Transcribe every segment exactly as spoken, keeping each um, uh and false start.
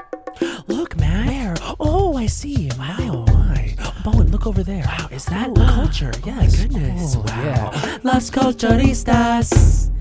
Look, man. Where? Oh, I see. Wow. Oh, my. Bowen, look over there. Wow, is that Ooh. culture? Yes. Oh, my goodness. Oh, wow. Yeah. Las Culturistas.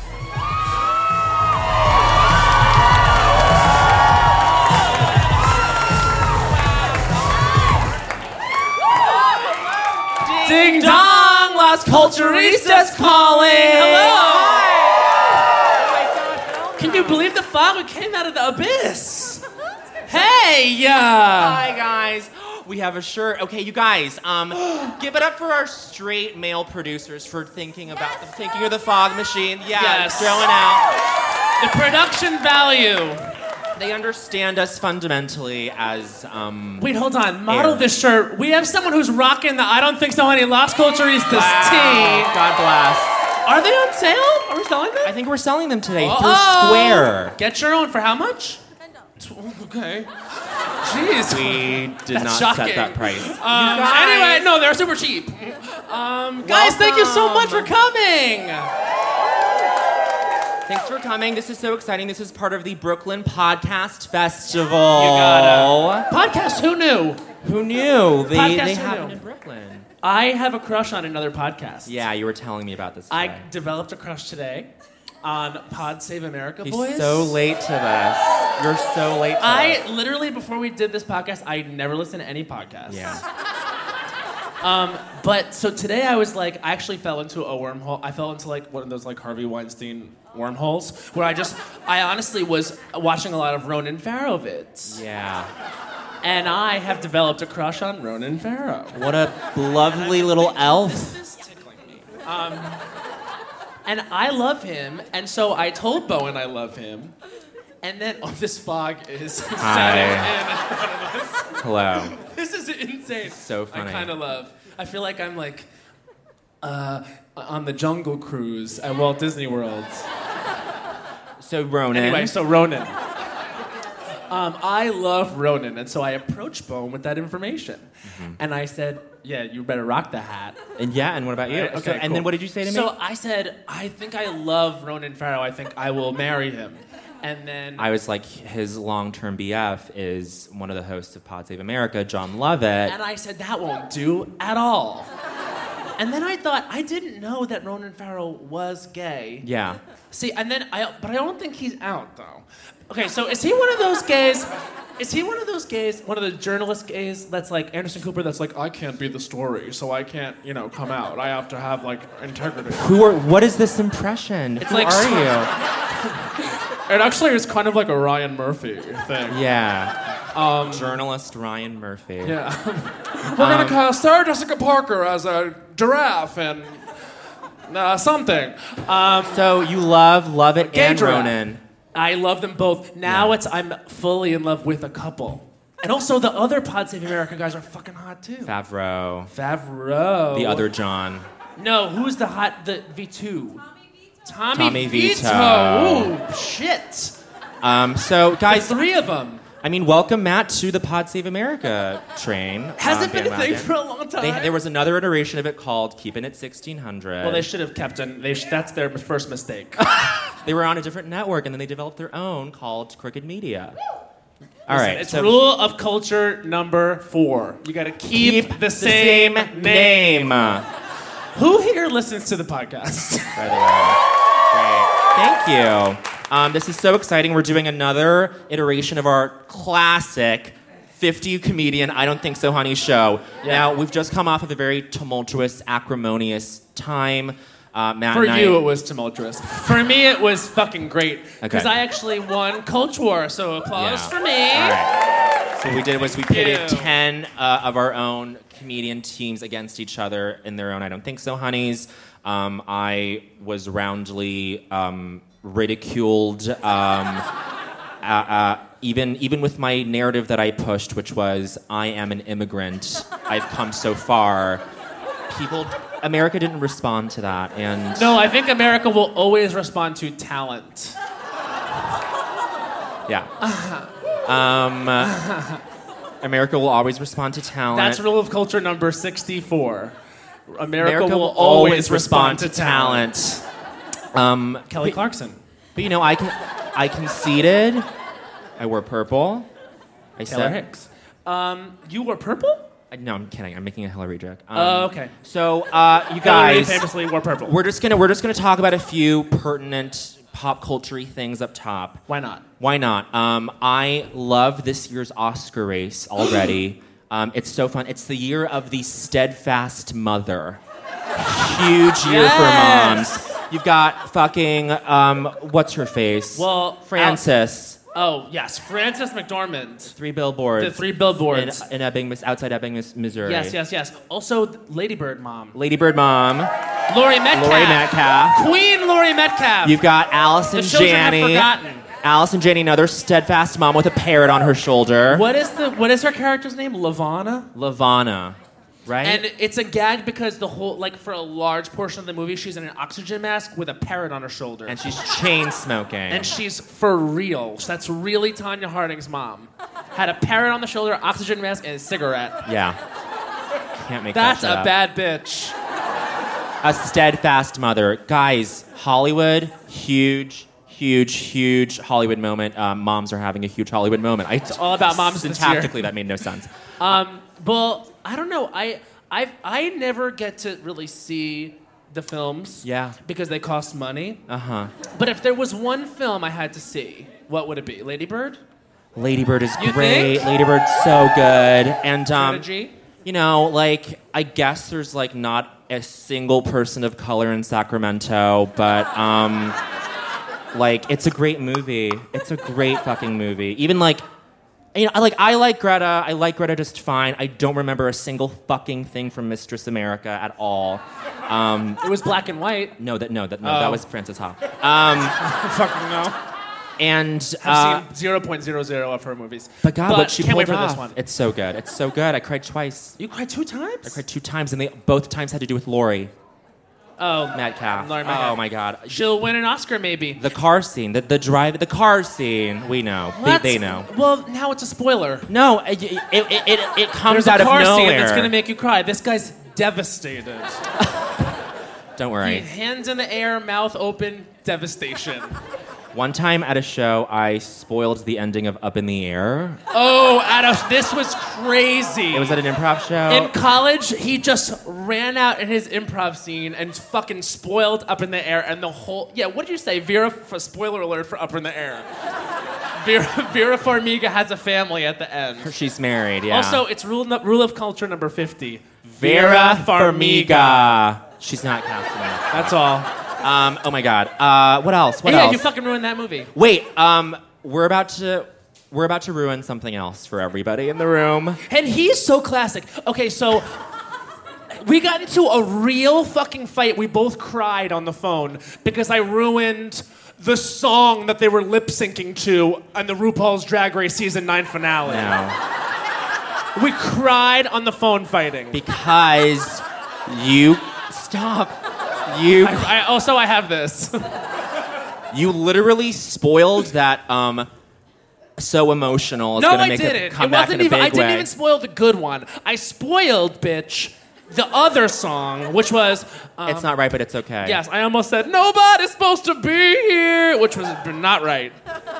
Ding dong, Las Culturistas calling. Hello. Oh my God. Can you believe the fog? We came out of the abyss. Hey. Uh, Hi guys. We have a shirt. Okay, you guys. Um, give it up for our straight male producers for thinking about yes, the thinking of the fog machine. Yeah, yes. throwing out the production value. They understand us fundamentally as, um... Wait, hold on. Model air. this shirt. We have someone who's rocking the I Don't Think So Honey Las Culturistas wow. tee. God bless. Are they on sale? Are we selling them? I think we're selling them today oh. through Square. Get your own. For how much? Okay. Jeez. We did That's not shocking. set that price. Um, anyway, no, they're super cheap. Um, guys, Welcome. thank you so much for coming. Thanks for coming. This is so exciting. This is part of the Brooklyn Podcast Festival. You gotta. Podcast, who knew? Who knew? They, Podcast, they who happen knew? in Brooklyn. I have a crush on another podcast. Yeah, you were telling me about this today. I developed a crush today on Pod Save America He's Boys. so late to this. You're so late to I this. literally, before we did this podcast, I never listened to any podcasts. Yeah. Um, but so today I was like, I actually fell into a wormhole. I fell into like one of those like Harvey Weinstein wormholes where I just, I honestly was watching a lot of Ronan Farrow vids. Yeah. And I have developed a crush on Ronan Farrow. What a lovely little elf. Um, and I love him, and so I told Bowen I love him. And then, oh, this fog is setting in in front of us. Hello. This is insane. So funny. I kind of love. I feel like I'm like uh, on the Jungle Cruise at Walt Disney World. So Ronan. Anyway, so Ronan. Um, I love Ronan, and so I approached Bowen with that information. Mm-hmm. And I said, yeah, you better rock the hat. And yeah, and what about you? Right, okay, so, and cool. then what did you say to me? So I said, I think I love Ronan Farrow. I think I will marry him. And then I was like, his long-term B F is one of the hosts of Pod Save America, John Lovett. And I said, that won't do at all. And then I thought, I didn't know that Ronan Farrow was gay. Yeah. See, and then I, but I don't think he's out though. Okay, so is he one of those gays? Is he one of those gays, one of the journalist gays that's like Anderson Cooper that's like, I can't be the story, so I can't, you know, come out. I have to have like integrity. Who are, what is this impression? It's Who like, are you? It actually is kind of like a Ryan Murphy thing. Yeah. Um, Journalist Ryan Murphy. Yeah. We're um, gonna cast Sarah Jessica Parker as a giraffe and uh, something. Um, so you love Lovett gay and giraffe. Ronan. I love them both. Now yeah. it's I'm fully in love with a couple. And also the other Pod Save America guys are fucking hot too. Favreau. Favreau. The other John. No, who's the hot the V two? Tommy, Tommy Vito. Vito. Ooh, shit. Um, so guys, the three of them. I mean, welcome Matt to the Pod Save America train. Has um, it been a thing for a long time? They, there was another iteration of it called Keeping It sixteen hundred. Well, they should have kept it. They sh- that's their first mistake. They were on a different network, and then they developed their own called Crooked Media. All Listen, right, it's so rule of culture number four. You got to keep, keep the, same, the same name. name. Who here listens to the podcast? By the way. Great. Thank you. Um, this is so exciting. We're doing another iteration of our classic fifty comedian I Don't Think So Honey show. Yeah. Now, we've just come off of a very tumultuous, acrimonious time. Uh, Matt For and you, I, it was tumultuous. For me, it was fucking great. Because Okay. I actually won Culture War, so applause Yeah. for me. All right. So what we did was we pitted you. ten uh, of our own comedian teams against each other in their own I Don't Think So Honeys. Um, I was roundly um, ridiculed, um, uh, uh, even even with my narrative that I pushed, which was I am an immigrant. I've come so far. People, America didn't respond to that, and No, I think America will always respond to talent. yeah. Um, uh, America will always respond to talent. That's rule of culture number sixty-four. America, America will, will always always respond, respond to talent. talent. Um, Kelly but, Clarkson. but you know, I con- I conceded. I wore purple. I Taylor said. Hicks. Um, you were purple? I- No, I'm kidding. I'm making a Hillary joke. Um, Oh, okay. So, uh, you Hillary guys, famously wore purple. we're just gonna we're just gonna talk about a few pertinent pop culture things up top. Why not? Why not? Um, I love this year's Oscar race already. um, it's so fun. It's the year of the steadfast mother. Huge year Yes! for moms. You've got fucking um, what's her face? Well, Frances. Oh, yes. Frances McDormand. Three billboards. The three billboards. in, in Ebbing, Mis- outside Ebbing, Mis- Missouri. Yes, yes, yes. Also, Lady Bird mom. Lady Bird mom. Laurie Metcalf. Laurie Metcalf. Queen Laurie Metcalf. You've got Allison The children have Janney. forgotten. Allison Janney, another steadfast mom with a parrot on her shoulder. What is the what is her character's name? Lavana? Lavana, right? And it's a gag because the whole like for a large portion of the movie she's in an oxygen mask with a parrot on her shoulder. And she's chain smoking. And she's for real. So that's really Tanya Harding's mom. Had a parrot on the shoulder, oxygen mask, and a cigarette. yeah. Can't make That's that shit a up. bad bitch. A steadfast mother. Guys, Hollywood, huge, huge, huge Hollywood moment. Um, moms are having a huge Hollywood moment. I, it's all about moms this year. Syntactically, that made no sense. Um, well, I don't know. I I I never get to really see the films. Yeah. Because they cost money. Uh-huh. But if there was one film I had to see, what would it be? Lady Bird? Lady Bird is You great. think? Lady Bird's so good. And, um, Trilogy? you know, like, I guess there's, like, not a single person of color in Sacramento, but, um, like, it's a great movie. It's a great fucking movie. Even, like, you know, I like I like Greta. I like Greta just fine. I don't remember a single fucking thing from Mistress America at all. Um, It was black and white. no, that no, that no, Oh. that was Frances Ha. Um, Fucking no. and uh, I've seen zero point zero zero of her movies. but God, what she can't pulled wait for off. this one. It's so good. It's so good. I cried twice. You cried two times? I cried two times, and they both times had to do with Laurie Oh, Metcalf. Laurie Metcalf. Oh my God. she'll win an Oscar maybe. The car scene, the the drive, the car scene. We know. They, Let's- they know. Well, now it's a spoiler. No, it it, it, it, it comes There's out a car of nowhere. scene that's gonna make you cry. This guy's devastated. Don't He, worry. hands in the air, mouth open, devastation. One time at a show, I spoiled the ending of Up in the Air. Oh, Adam, this was crazy. It was at an improv show. In college, he just ran out in his improv scene and fucking spoiled Up in the Air and the whole. Yeah, what did you say? Vera, for spoiler alert for Up in the Air. Vera, Vera Farmiga has a family at the end. She's married, yeah. Also, it's rule, nu- rule of culture number fifty. Vera Farmiga. She's not casting it. That's all. Um, oh my God. Uh, what else? What yeah, else? you fucking ruined that movie. Wait. Um, we're about to we're about to ruin something else for everybody in the room. And he's so classic. Okay, so we got into a real fucking fight. We both cried on the phone because I ruined the song that they were lip syncing to on the RuPaul's Drag Race season nine finale. No, We cried on the phone fighting. because you stop. You I, I, also, I have this. you literally spoiled that. Um, so emotional. It's No, gonna I make didn't. it come it back wasn't in a even. big I didn't way. even spoil the good one. I spoiled, bitch, the other song, which was. Um, It's not right, but it's okay. Yes, I almost said nobody's supposed to be here, which was not right.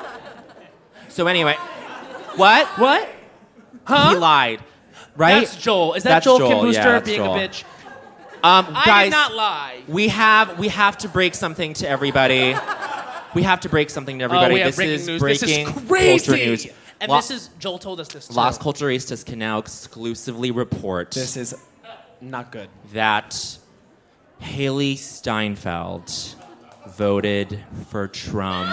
So anyway, what? What? Huh? He lied, right? That's Joel. Is that That's Joel, Joel, Kim Booster yeah, that's being Joel. a bitch? Um, I guys, did not lie. we have we have to break something to everybody. We have to break something to everybody. Oh, we have this breaking is news. breaking This is crazy. culture news. And La- this is Joel told us this too. Las Culturistas can now exclusively report This is not good. that Haley Steinfeld voted for Trump.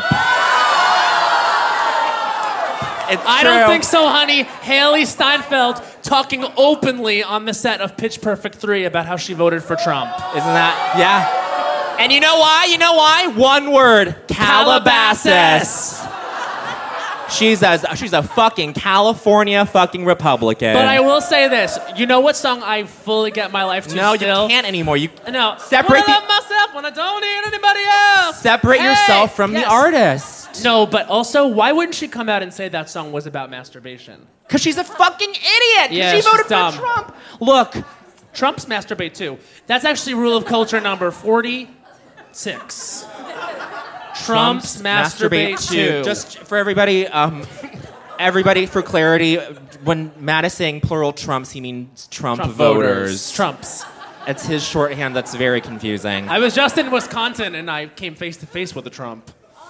It's I true. don't think so, honey. Haley Steinfeld talking openly on the set of Pitch Perfect three about how she voted for Trump. Isn't that? Yeah. And you know why? You know why? One word. Calabasas. She's a, she's a fucking California fucking Republican. But I will say this. You know what song I fully get my life to No, still? you can't anymore. You No. Separate When I the- love myself when I don't need anybody else. separate Hey! yourself from Yes. the artist. No, but also, why wouldn't she come out and say that song was about masturbation? Because she's a fucking idiot. 'Cause Yeah, she she's voted dumb. for Trump. Look, Trump's masturbate too. That's actually rule of culture number forty-six. Trump's, masturbate, too. Just for everybody, um, everybody, for clarity, when Matt is saying plural Trumps, he means Trump, Trump voters. voters. Trumps. It's his shorthand that's very confusing. I was just in Wisconsin and I came face to face with a Trump.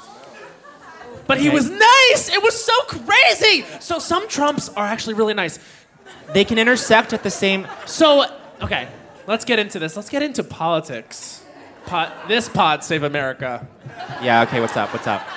But he Okay. was nice. It was so crazy. So some Trumps are actually really nice. They can intersect at the same... So, okay, let's get into this. Let's get into politics. Pod, this pod save America. Yeah, okay, what's up, what's up?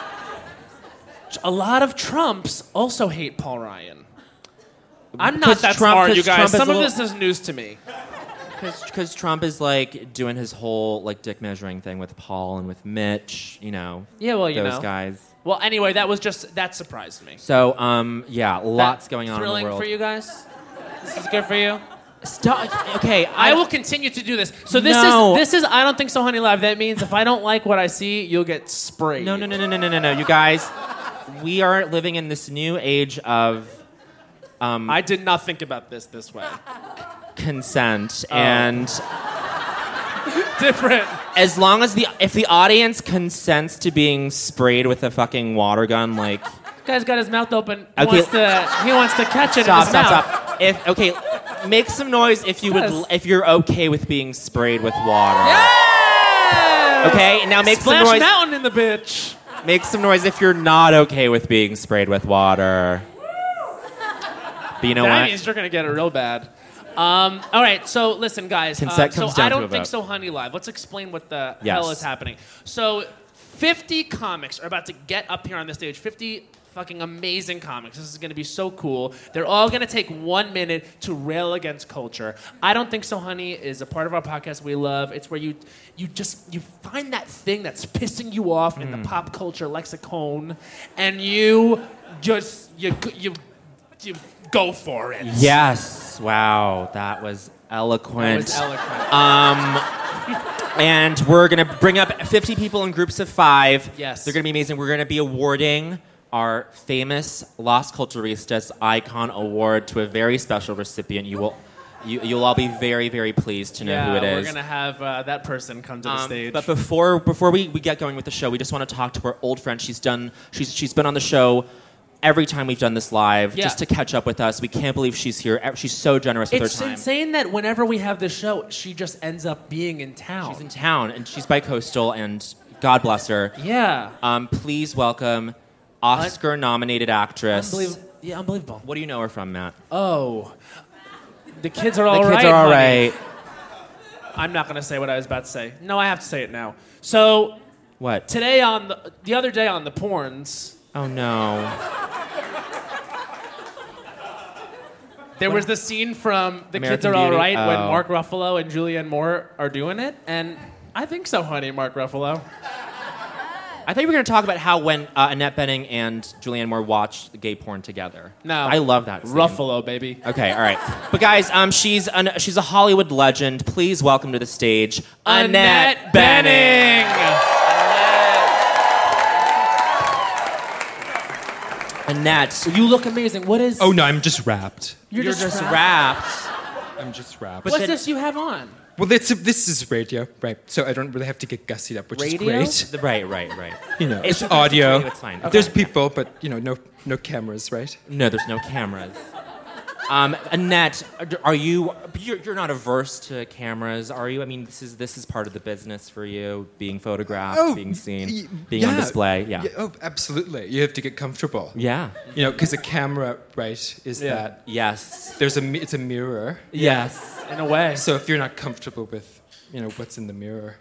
A lot of Trumps also hate Paul Ryan. I'm not Because that Trump- smart, you because guys. Trump is Some a of little- this is news to me. Because Trump is, like, doing his whole, like, dick measuring thing with Paul and with Mitch, you know. Yeah, well, you those know. guys. Well, anyway, that was just, that surprised me. So, um, yeah, lots That going on in the thrilling world. for you guys? This is good for you? Stop. Okay, I will continue to do this. So this No. is this is I don't think so, honey live. That means if I don't like what I see, you'll get sprayed. No, no, no, no, no, no, no, no. You guys, we are living in this new age of um, I did not think about this this way. consent, Oh. and Different. as long as the if the audience consents to being sprayed with a fucking water gun, like Guy's got his mouth open. He Okay. wants to he wants to catch it stop, in his stop, mouth. stop. If okay, make some noise if you would Yes. if you're okay with being sprayed with water. Yes! Okay, now make Splash some noise. Mountain in the bitch. Make some noise if you're not okay with being sprayed with water. But you know that what? means you're gonna get it real bad. Um, all right, so listen, guys. Consent uh, so comes down I to don't a think vote. so, honey live. Let's explain what the Yes. hell is happening. So, fifty comics are about to get up here on the stage. fifty fucking amazing comics. This is going to be so cool. They're all going to take one minute to rail against culture. I don't think so, honey is a part of our podcast we love. It's where you you just you find that thing that's pissing you off in Hmm. the pop culture lexicon, and you just you you you go for it. Yes. Wow, that was That eloquent. was eloquent. Um, and we're gonna bring up fifty people in groups of five. Yes. They're gonna be amazing. We're gonna be awarding our famous Las Culturistas Icon Award to a very special recipient. You will, you, you'll all be very, very pleased to know yeah, who it we're is. gonna have uh, that person come to the Um, stage. But before before we, we get going with the show, we just want to talk to our old friend. She's done. She's she's been on the show every time we've done this live, Yeah. just to catch up with us. We can't believe she's here. She's so generous with it's her time. insane that whenever we have this show, she just ends up being in town. She's in town, and she's bi-coastal, and God bless her. yeah. Um, please welcome Oscar-nominated actress. Unbelievable. Yeah, unbelievable. What do you know her from, Matt? Oh. The kids are all the right. kids are all honey. right. I'm not going to say what I was about to say. No, I have to say it now. So, What? today on the, the other day on the porns, Oh, no. there was the scene from The Kids American Are All Beauty? Right when Oh. Mark Ruffalo and Julianne Moore are doing it. And I think so, honey, Mark Ruffalo. I thought you were going to talk about how when uh, Annette Bening and Julianne Moore watched the gay porn together. No. I love that scene. Ruffalo, baby. Okay, all right. But guys, um, she's an, she's a Hollywood legend. Please welcome to the stage Annette, Annette Bening. Annette, You look amazing. What is... Oh no, I'm just wrapped. You're, you're just, just wrapped. wrapped. I'm just wrapped. What's then- this you have on? well, it's this is radio, right? So I don't really have to get gussied up, which Radio? is great. Right, right, right. You know, It's it's, okay, audio. it's okay, it's fine. Okay. There's people, but you know, no no cameras, right? No, there's no cameras. Um, Annette, are you? You're, you're not averse to cameras, are you? I mean, this is this is part of the business for you, being photographed, being seen, y- being on yeah. display. Yeah, Yeah, Oh, absolutely. You have to get comfortable. yeah. You know, because a camera, right, is Yeah. that Yes. there's a mi- it's a mirror. Yes. In a way. So if you're not comfortable with, you know, what's in the mirror,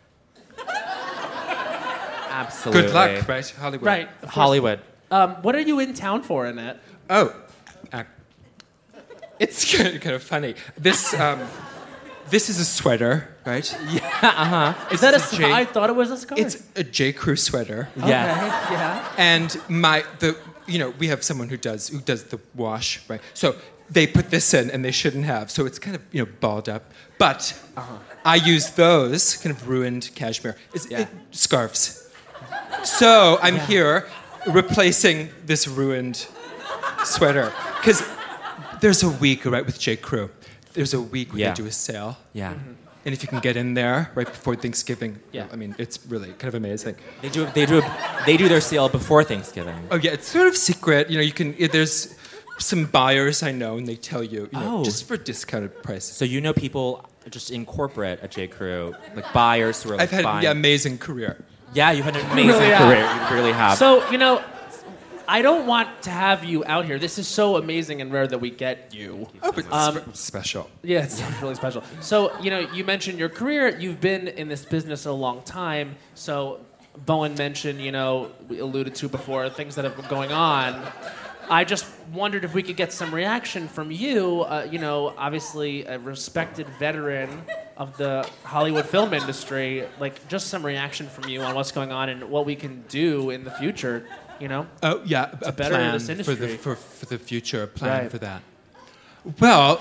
Absolutely. good luck, right? Hollywood. Right. of course. Hollywood. Um, what are you in town for, Annette? Oh, uh, it's kind of, kind of funny. This um, this is a sweater, right? Is that a It's a J- scarf? I thought it was a scarf. It's a J. Crew sweater, okay. Yes. Yeah. and my the you know we have someone who does who does the wash, right? So they put this in, and they shouldn't have. So it's kind of you know balled up, but I use those kind of ruined cashmere it's, Yeah. it, scarves. So I'm here replacing this ruined sweater because there's a week right with J. Crew. There's a week where Yeah. they do a sale. Yeah. And if you can get in there right before Thanksgiving, Yeah. I mean, it's really kind of amazing. They do they do they do their sale before Thanksgiving. Oh yeah, it's sort of secret. You know, you can. There's some buyers I know, and they tell you, you know, Oh. just for discounted prices. So you know people just in corporate at J. Crew, like buyers who are like I've had buying. yeah, amazing career. Yeah, you had an amazing really have. career. You really have. So, you know, I don't want to have you out here. This is so amazing and rare that we get you. Oh, but Um, spe- special. Yeah, it's really special. So, you know, you mentioned your career. You've been in this business a long time. So, Bowen mentioned, you know, we alluded to before, things that have been going on. I just wondered if we could get some reaction from you. Uh, you know, obviously a respected veteran of the Hollywood film industry. Like, just some reaction from you on what's going on and what we can do in the future. You know? Oh yeah, a better plan this for industry. the for, for the future. A plan Right. for that. Well,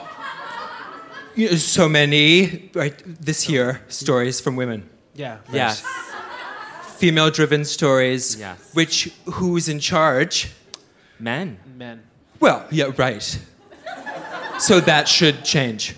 you know, so many right this year stories from women, Yeah. yes. female-driven stories. Yes. Which who's in charge? Men. Men. Well, yeah, right. So that should change.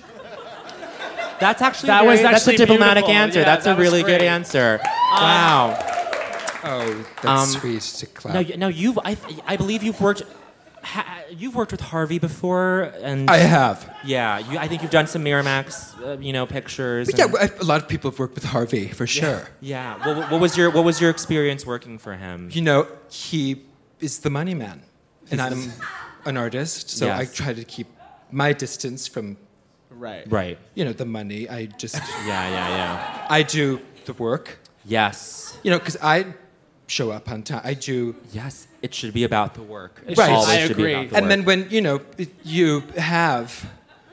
That's actually That very, was that's a actually diplomatic beautiful. answer. Yeah, that's a that was really good great. answer. wow. Oh, that's Um, sweet to clap. Now, you- now you've I, I believe you've worked ha, you've worked with Harvey before, and I have. yeah, you, I think you've done some Miramax, uh, you know, pictures. But yeah, and- I- a lot of people have worked with Harvey for sure. yeah. What, what was your what was your experience working for him? You know, he is the money man, and I'm an artist, so I Yes. try to keep my distance from, Right. Right. you know, the money. I just, Yeah. Yeah. Yeah. I do the work, Yes. you know, because I show up on time. I do, Yes. It should be about the work. It Right. always I should be agree. about the and work. then when you know it- you have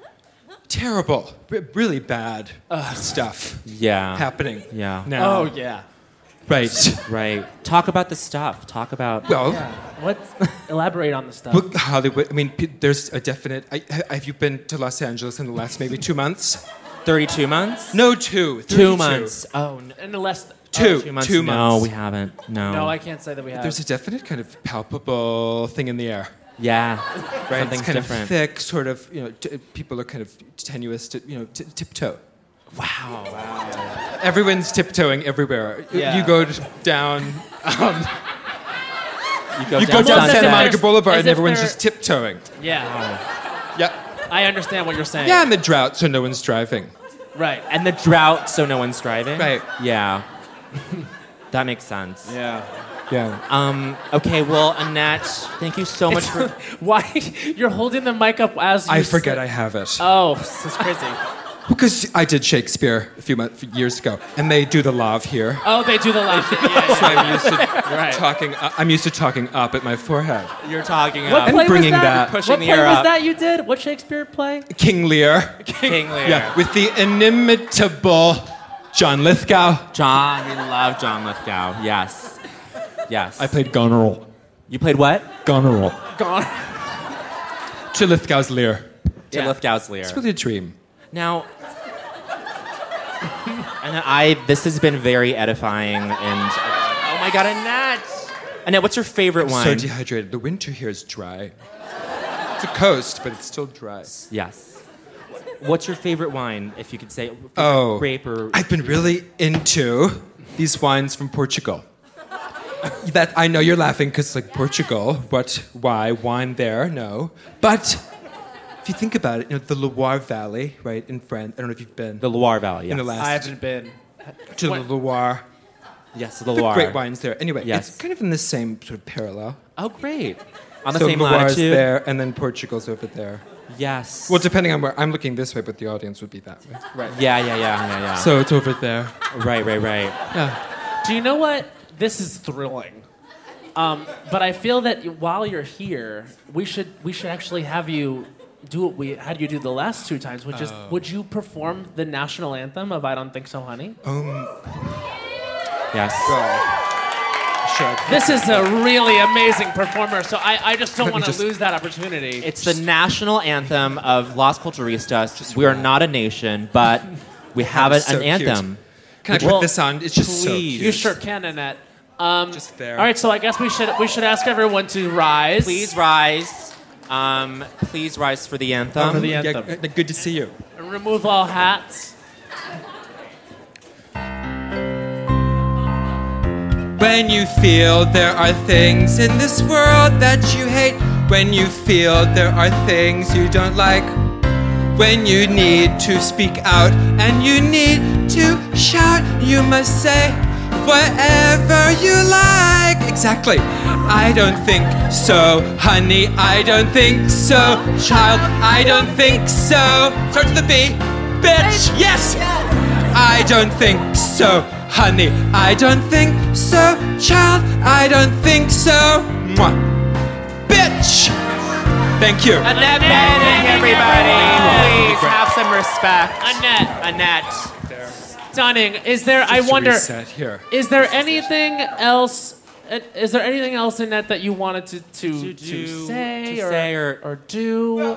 terrible, r- really bad stuff yeah. happening. Yeah. Now, Oh, yeah. right. Right. Talk about the stuff. Talk about. Well. What? Elaborate on the stuff. Well, Hollywood. I mean, p- there's a definite. I, ha- have you been to Los Angeles in the last maybe two months? thirty-two months. No, two. Two thirty-two. months. Oh. No. In the less. Two. Two months. Two No, months. we haven't. No. No, I can't say that we have. There's a definite kind of palpable thing in the air. Yeah. Right? Something's it's kind different. of thick, sort of. You know, t- people are kind of tenuous. To, you know, t- tiptoe. Wow. Everyone's tiptoeing everywhere. Y- Yeah. You go d- down. Um, You go you down go down as if Santa there's- Monica Boulevard, as and if everyone's they're- just tiptoeing. Yeah. Yep. I understand what you're saying. Yeah, in the drought, so no one's driving. Right. And the drought, so no one's driving. Right. Yeah. That makes sense. Yeah. Yeah. Um. Okay. Well, Annette, thank you so much for. Why? You're holding the mic up as you I forget say- I have it. Oh, this is crazy. Because I did Shakespeare a few months, years ago, and they do the lav here. Oh, they do the laugh. Yeah, yeah, So I'm used to Right. talking. Uh, I'm used to talking up at my forehead. You're talking What about And play bringing was that? that- Pushing what the play air was up. that you did? What Shakespeare play? King Lear. King Lear. Yeah, with the inimitable John Lithgow. John. We love John Lithgow. Yes. Yes. I played Goneril. You played what? Goneril. Gone. To Lithgow's Lear. To Yeah. Lithgow's Lear. It's really a dream. Now, and I, this has been very edifying, and oh my God, Annette! Annette, what's your favorite So wine? dehydrated. The winter here is dry. It's a coast, but it's still dry. Yes. What's your favorite wine, if you could say? Favorite Oh, grape or I've been really into these wines from Portugal. That I know you're laughing because like Portugal, what, why, wine there? No, but if you think about it, you know the Loire Valley, right in France. I don't know if you've been the Loire Valley. Yes. in the last I haven't been. to the What- Loire. Yes, the The Loire. great wines there. Anyway, Yes. it's kind of in the same sort of parallel. Oh, great. On the so same Loire's latitude. there, and then Portugal's over there. Yes. Well, depending on where I'm looking this way, but the audience would be that way. Right. Yeah, yeah, yeah, yeah, yeah. So it's over there. right, right, right. Yeah. Do you know what? This is thrilling. Um, but I feel that while you're here, we should we should actually have you do what we had you do the last two times, which is would you perform the national anthem of "I Don't Think So, Honey"? Um. Yes. Sure. This is a really amazing performer, so I, I just don't Let me want to just- lose that opportunity. It's the national anthem of Las Culturistas. We are not a nation, but we have It's an, so an cute. anthem. Can I put Well, this on? It's just so please. cute. you sure can, Annette. Um, Just there. All right, so I guess we should we should ask everyone to rise. Please rise. Um, please rise for the anthem. For the Yeah, anthem. g- good to see you. Remove all hats. When you feel there are things in this world that you hate, when you feel there are things you don't like, when you need to speak out and you need to shout, you must say whatever you like. Exactly. I don't think so, honey. I don't think so, child. I don't think so. Start to the B. Bitch. Yes. I don't think so, honey. I don't think so, child. I don't think so. Mwah. Bitch. Thank you. Annette Bening, everybody. Please have some respect. Annette. Annette. Stunning. Is there, Just I to wonder, reset here. is there anything else, uh, is there anything else in that that you wanted to, to, To to, do- say, to or, say or- or do?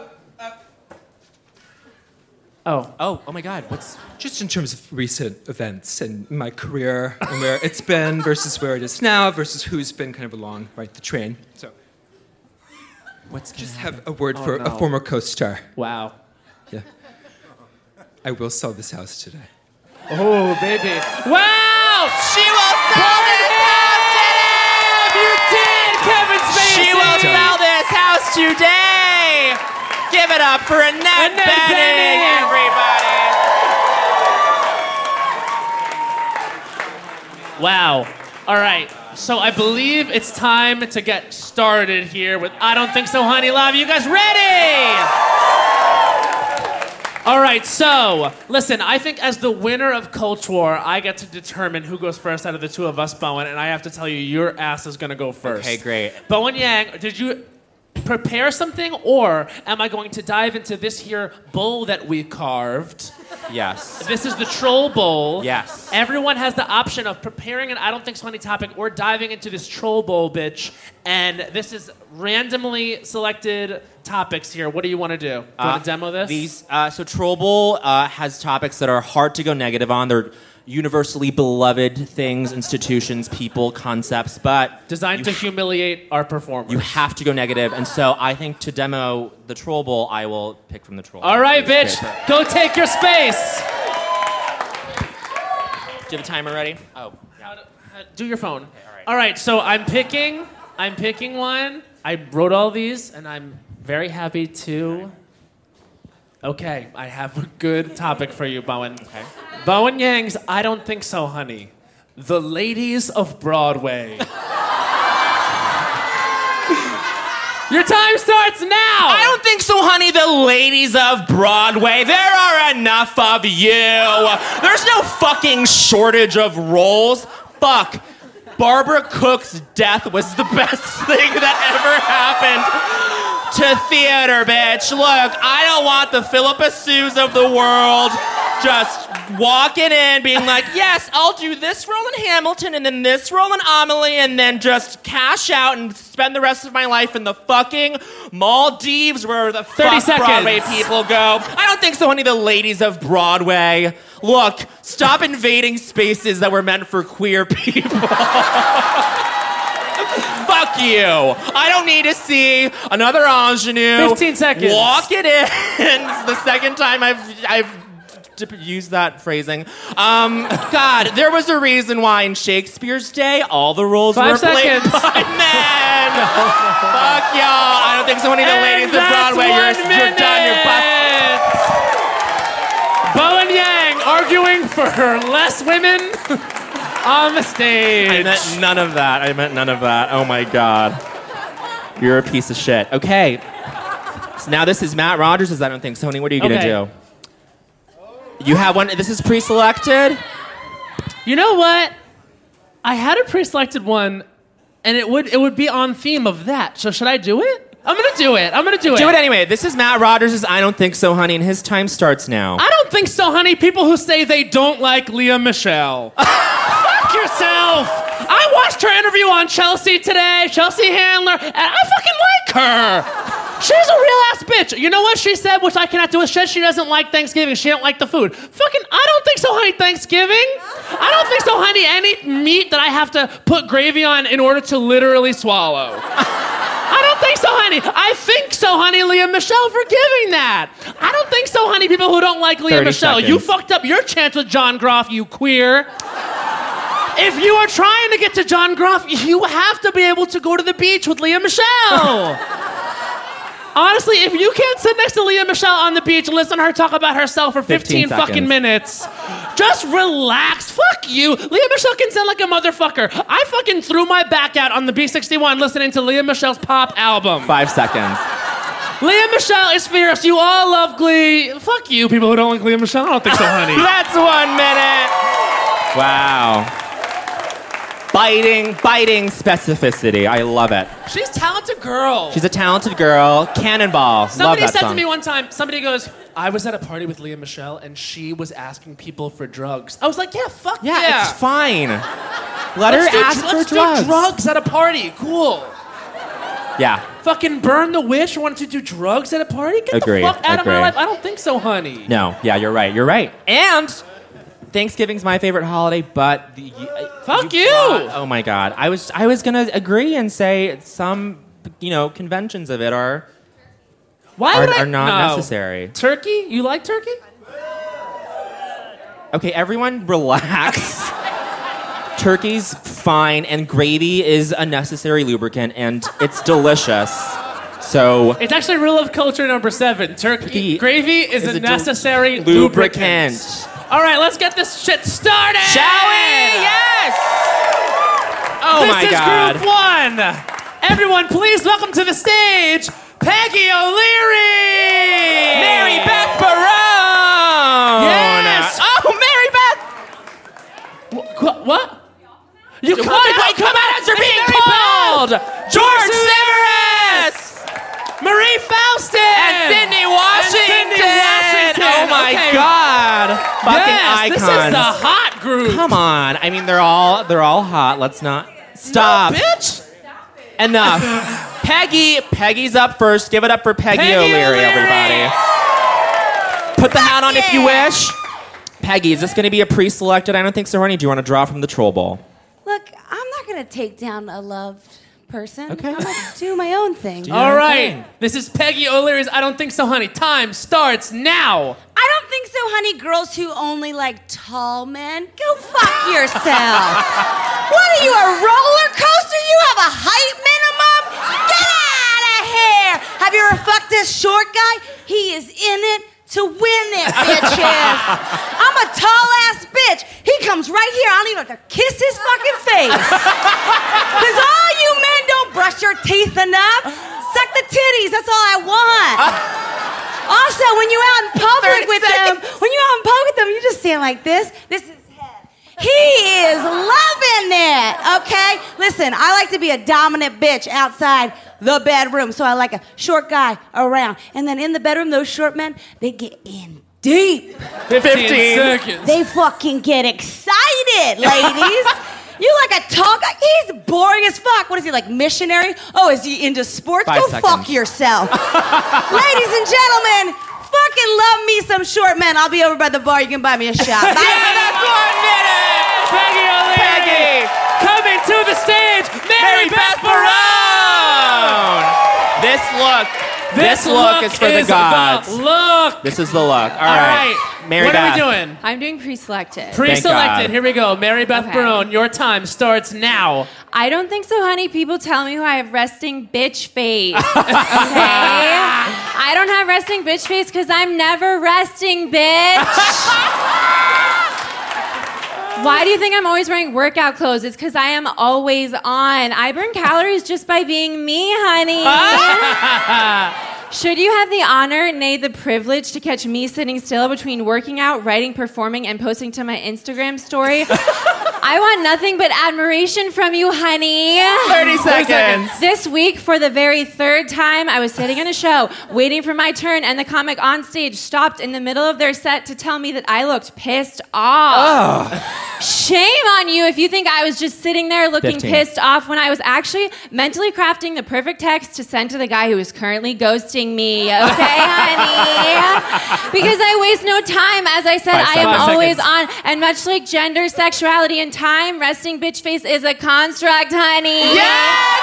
Oh. Oh, oh my God. What's Just in terms of recent events and my career and where it's been versus where it is now versus who's been kind of along right the train. So what's gonna just happen? have a word Oh, for no. a former co-star. Wow. Yeah. I will sell this house today. Oh, baby. Wow! She will sell this house today! You did, Kevin Spacey! She will sell this house today! Give it up for Annette, Annette Bening, Bening! everybody! Wow. All right. So I believe it's time to get started here with I Don't Think So, Honey Love. You guys ready? All right, so, listen, I think as the winner of Culture War, I get to determine who goes first out of the two of us, Bowen, and I have to tell you, your ass is going to go first. Okay, great. Bowen Yang, did you prepare something, or am I going to dive into this here bowl that we carved? Yes. This is the Troll Bowl. Yes. Everyone has the option of preparing an I Don't Think So Honey topic or diving into this Troll Bowl, bitch. And this is randomly selected topics here. What do you want to do? Do you want to demo this? These, uh, so Troll Bowl uh, has topics that are hard to go negative on. They're universally beloved things, institutions, people, concepts, but Designed you to humiliate our performers. You have to go negative, and so I think to demo the Troll Bowl, I will pick from the Troll Bowl. All right, Piece of bitch. paper. Go take your space. Do you have a timer ready? Oh, Uh, Do your phone. all right. All right, so I'm picking. I'm picking one. I wrote all these, and I'm very happy to. Okay, I have a good topic for you, Bowen. Okay. Bowen Yang's I Don't Think So, Honey. The Ladies of Broadway. Your time starts now! I don't think so, honey. The ladies of Broadway. There are enough of you. There's no fucking shortage of roles. Fuck. Barbara Cook's death was the best thing that ever happened to theater, bitch. Look, I don't want the Philippa Sues of the world just walking in, being like, yes, I'll do this role in Hamilton and then this role in Amelie and then just cash out and spend the rest of my life in the fucking Maldives where the thirty fuck Broadway seconds. people go. I don't think so, honey, the ladies of Broadway. Look, stop invading spaces that were meant for queer people. Fuck you. I don't need to see another ingenue. fifteen seconds. Walk it in. It's the second time I've I've d- used that phrasing. Um, God, there was a reason why in Shakespeare's day all the roles Five were played seconds. by men. Fuck y'all. I don't think so many of the And ladies of that's Broadway. You're, one you're done. You're busted. Bowen Yang arguing for less women on the stage. I meant none of that. I meant none of that. Oh my God. You're a piece of shit. Okay. So now this is Matt Rogers' I Don't Think So, honey. What are you going to Okay. do? You have one. This is pre-selected. You know what? I had a pre-selected one, and it would it would be on theme of that. So should I do it? I'm gonna do it. I'm gonna do it. Do it anyway. This is Matt Rogers' I Don't Think So, honey, and his time starts now. I don't think so, honey. People who say they don't like Leah Michelle. Fuck yourself. I watched her interview on Chelsea today, Chelsea Handler, and I fucking like her. She's a real ass bitch. You know what she said, which I cannot do? She said she doesn't like Thanksgiving. She don't like the food. Fucking, I don't think so, honey, Thanksgiving. I don't think so, honey, any meat that I have to put gravy on in order to literally swallow. I don't think so, honey. I think so, honey, Leah Michelle, for giving that. I don't think so, honey, people who don't like Leah thirty Michelle. You seconds. fucked up your chance with John Groff, you queer. If you are trying to get to John Groff, you have to be able to go to the beach with Leah Michelle. Honestly, if you can't sit next to Leah Michelle on the beach and listen to her talk about herself for fifteen, fifteen fucking seconds. minutes, just relax. Fuck you. Leah Michelle can sound like a motherfucker. I fucking threw my back out on the B sixty-one listening to Leah Michelle's pop album. Five seconds. Leah Michelle is fierce. You all love Glee. Fuck you, people who don't like Leah Michelle. I don't think so, honey. That's one minute. Wow. Biting, biting specificity. I love it. She's a talented girl. She's a talented girl. Cannonball. Somebody love that said song. to me one time, somebody goes, I was at a party with Leah Michelle and she was asking people for drugs. I was like, yeah, fuck yeah. Yeah, it's fine. Let Let's her do, ask let's for drugs. do drugs at a party. Cool. Yeah. Fucking burn the witch wanted to do drugs at a party? Get Agreed, the fuck out of my agreed. life. I don't think so, honey. No. Yeah, you're right. You're right. And Thanksgiving's my favorite holiday, but the, uh, Fuck you. brought- oh my God. I was I was gonna agree and say some you know conventions of it are Why are, would I? are not no. necessary. Turkey? You like turkey? Okay, everyone relax. Turkey's fine, and gravy is a necessary lubricant, and it's delicious. So It's actually rule of culture number seven. Turkey Turkey gravy is, is a a del- necessary lubricant. lubricant. All right, let's get this shit started. Shall we? Yes. Oh this my is God. group one. Everyone, please welcome to the stage, Peggy O'Leary. Mary Beth Barone. Yes. Oh, Mary Beth. Wh- What? You come What? out, Wait, come out as you're It's being Mary called. Beth. George Severus. Marie Faustin. And Sydney Washington. And Sydney Washington. Oh my Okay. God. Fucking Yes, icons. this is the hot group. Come on. I mean, they're all they're all hot. Let's not stop. No, bitch. Enough. Peggy. Peggy's up first. Give it up for Peggy, Peggy O'Leary, O'Leary. everybody. Put the hat on if you wish. Peggy, is this going to be a pre-selected? I don't think so, honey. Do you want to draw from the troll bowl? Look, I'm not gonna take down a loved person. Okay. I'm gonna do my own thing. Do All your right. thing. This is Peggy O'Leary's I Don't Think So, Honey. Time starts now. I don't think so, honey. Girls who only like tall men, go fuck yourself. What are you, a roller coaster? You have a height minimum? Get out of here! Have you ever fucked this short guy? He is in it to win it, bitches. I'm a tall ass bitch. He comes right here. I don't even have to kiss his fucking face. Because all you men don't brush your teeth enough. Suck the titties. That's all I want. Also, when you're out in public with them, when you're out in public with them, you just stand like this. This is his head. He is loving it, okay? Listen, I like to be a dominant bitch outside the bedroom, so I like a short guy around. And then in the bedroom, those short men, they get in deep. fifteen seconds. They fucking get excited, ladies. You like a tall guy? He's boring as fuck. What is he, like missionary? Oh, is he into sports? Five Go seconds. fuck yourself. Ladies and gentlemen, fucking love me some short men. I'll be over by the bar. You can buy me a shot. Bye. That's one minute. Peggy O'Leary. Peggy. Coming to the stage, Mary, Mary Beth Barone. This look. This, look, is for the gods. The look. This is the look. All All right. right. Mary what Beth. are we doing? I'm doing pre-selected. Pre-selected. God. Here we go. Mary Beth Okay. Barone, your time starts now. I don't think so, honey. People tell me who I have resting bitch face. Okay? I don't have resting bitch face because I'm never resting, bitch. Why do you think I'm always wearing workout clothes? It's because I am always on. I burn calories just by being me, honey. Should you have the honor, nay, the privilege to catch me sitting still between working out, writing, performing, and posting to my Instagram story, I want nothing but admiration from you, honey. thirty seconds. This week, for the very third time, I was sitting in a show, waiting for my turn, and the comic on stage stopped in the middle of their set to tell me that I looked pissed off. Shame on you if you think I was just sitting there looking fifteen. pissed off when I was actually mentally crafting the perfect text to send to the guy who is currently ghosting me. Okay, honey? Because I waste no time. As I said, Five I am seconds. always on. And much like gender, sexuality, and time, resting bitch face is a construct, honey. Yes,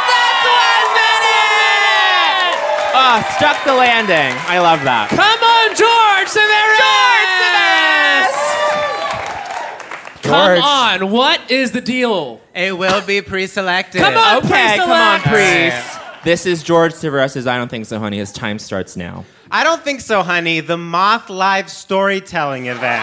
that's one minute. Oh, struck the landing. I love that. Come on, George Severus. George Severus. Come on, what is the deal? It will be pre-selected. Come on, Okay, come on, pre-select. Priest. This is George Severus's I Don't Think So, Honey. His time starts now. I don't think so, honey. The Moth Live storytelling event.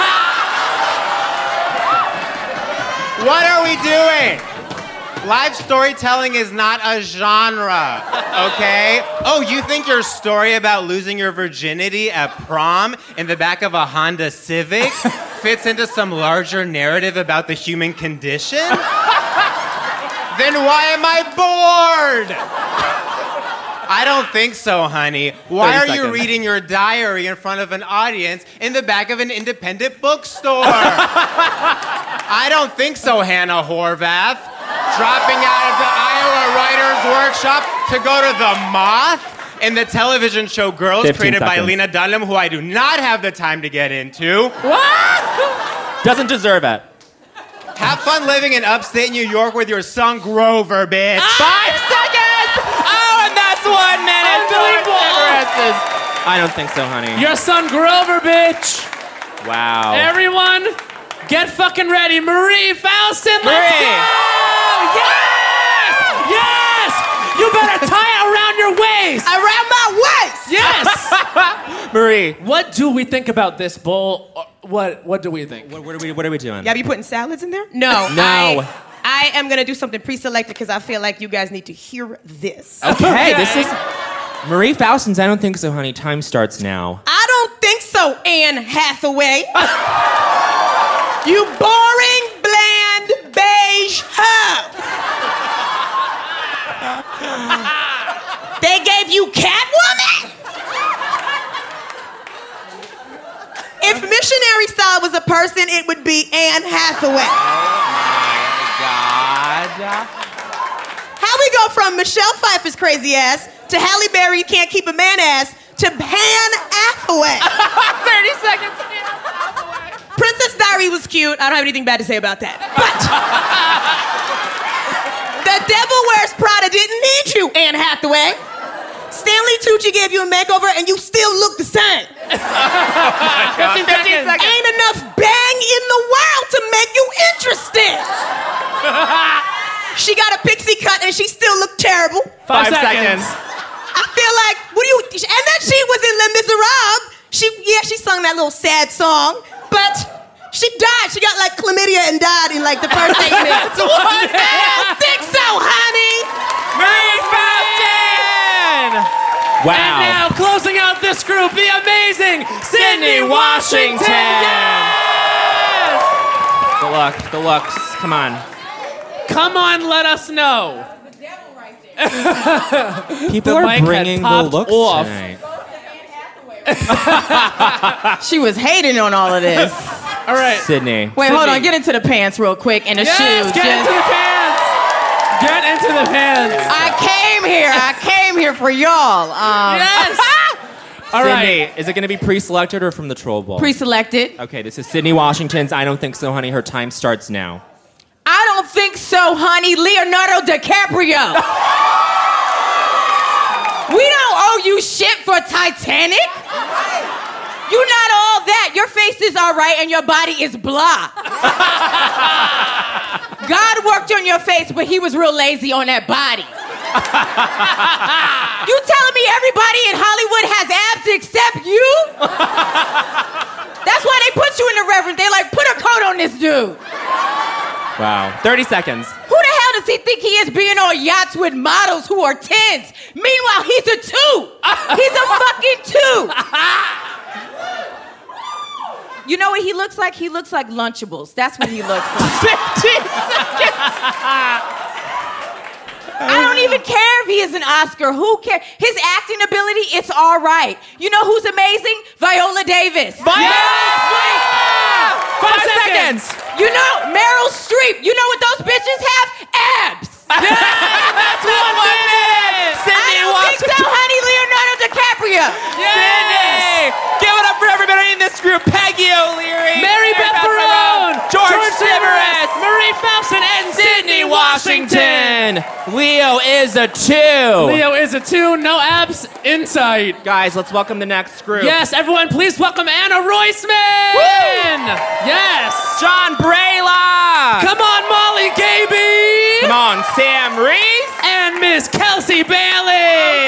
What are we doing? Live storytelling is not a genre, okay? Oh, you think your story about losing your virginity at prom in the back of a Honda Civic fits into some larger narrative about the human condition? Then why am I bored? I don't think so, honey. Why are you seconds. reading your diary in front of an audience in the back of an independent bookstore? I don't think so, Hannah Horvath. Dropping out of the Iowa Writers' Workshop to go to The Moth and the television show Girls, created by seconds. Lena Dunham, who I do not have the time to get into. Doesn't deserve it. Have fun living in upstate New York with your son Grover, bitch. Five seconds! Oh, and that's one minute. Unbelievable. George Severus is I Don't Think So, Honey. Your son Grover, bitch. Wow. Everyone, get fucking ready. Marie Faustin, let's Marie. go! Yes! Yes! You better tie it around your waist. Around my waist! Yes! Marie. What do we think about this bowl? Uh, What What do we think? What, what, are we, what are we doing? Y'all be putting salads in there? No. No. I, I am going to do something pre-selected because I feel like you guys need to hear this. Okay, this is Marie Faustin's I Don't Think So, Honey. Time starts now. I don't think so, Anne Hathaway. You boring, bland, beige hoe. They gave you Catwoman? If missionary style was a person, it would be Anne Hathaway. God. How we go from Michelle Pfeiffer's crazy ass to Halle Berry can't keep a man ass to Anne Hathaway? thirty seconds. Princess Diary was cute. I don't have anything bad to say about that. But The Devil Wears Prada didn't need you, Anne Hathaway. Stanley Tucci gave you a makeover and you still look the same. fifteen seconds. Ain't enough bang in the world to make you interested. She got a pixie cut and she still looked terrible. Five, Five seconds. I feel like, what do you, and then she was in Les Miserables. She, yeah, she sung that little sad song, but she died. She got like chlamydia and died in like the first eight minutes. What? I don't think so, honey. Marie Faustin! Wow. And now, closing out this group, the amazing Sydney Washington. Yes! Deluxe, deluxe. Come on. Come on, let us know. People The are mic had bringing the popped looks off. tonight. She was hating on all of this. All right. Sydney. Wait, hold on. Get into the pants real quick and the Yes, shoes. get Just- into the pants. Get into the pants. I came here. I came here for y'all. Um, Yes. All Sydney, right. is it going to be pre-selected or from the Troll Bowl? Pre-selected. Okay, this is Sydney Washington's I Don't Think So, Honey. Her time starts now. I don't think so, honey. Leonardo DiCaprio. We don't owe you shit for Titanic. You're not all that. Your face is all right and your body is blah. God worked on your face, but he was real lazy on that body. You telling me everybody in Hollywood has abs except you? That's why they put you in the reverend. They like, put a coat on this dude. Wow. thirty seconds. Who the hell does he think he is being on yachts with models who are tens? Meanwhile, he's a two. He's a fucking two. You know what he looks like? He looks like Lunchables. That's what he looks like. fifteen seconds. I don't even care if he is an Oscar. Who cares? His acting ability, it's all right. You know who's amazing? Viola Davis. Five seconds. You know, Meryl Streep. You know what those bitches have? Abs. That's one minute. I don't think so, honey. Leonardo DiCaprio. Sydney! Give it up for everybody in this group. Peggy O'Leary. Mary Beth Barone. George, George Severus. Marie Faustin and Sydney Washington. Washington. Leo is a two. Leo is a two. No abs insight. Guys, let's welcome the next group. Yes, everyone, please welcome Anna Roisman. Yes. John Braylock. Come on, Molly Gaby. Come on, Sam Reese. And Miss Kelsey Bailey.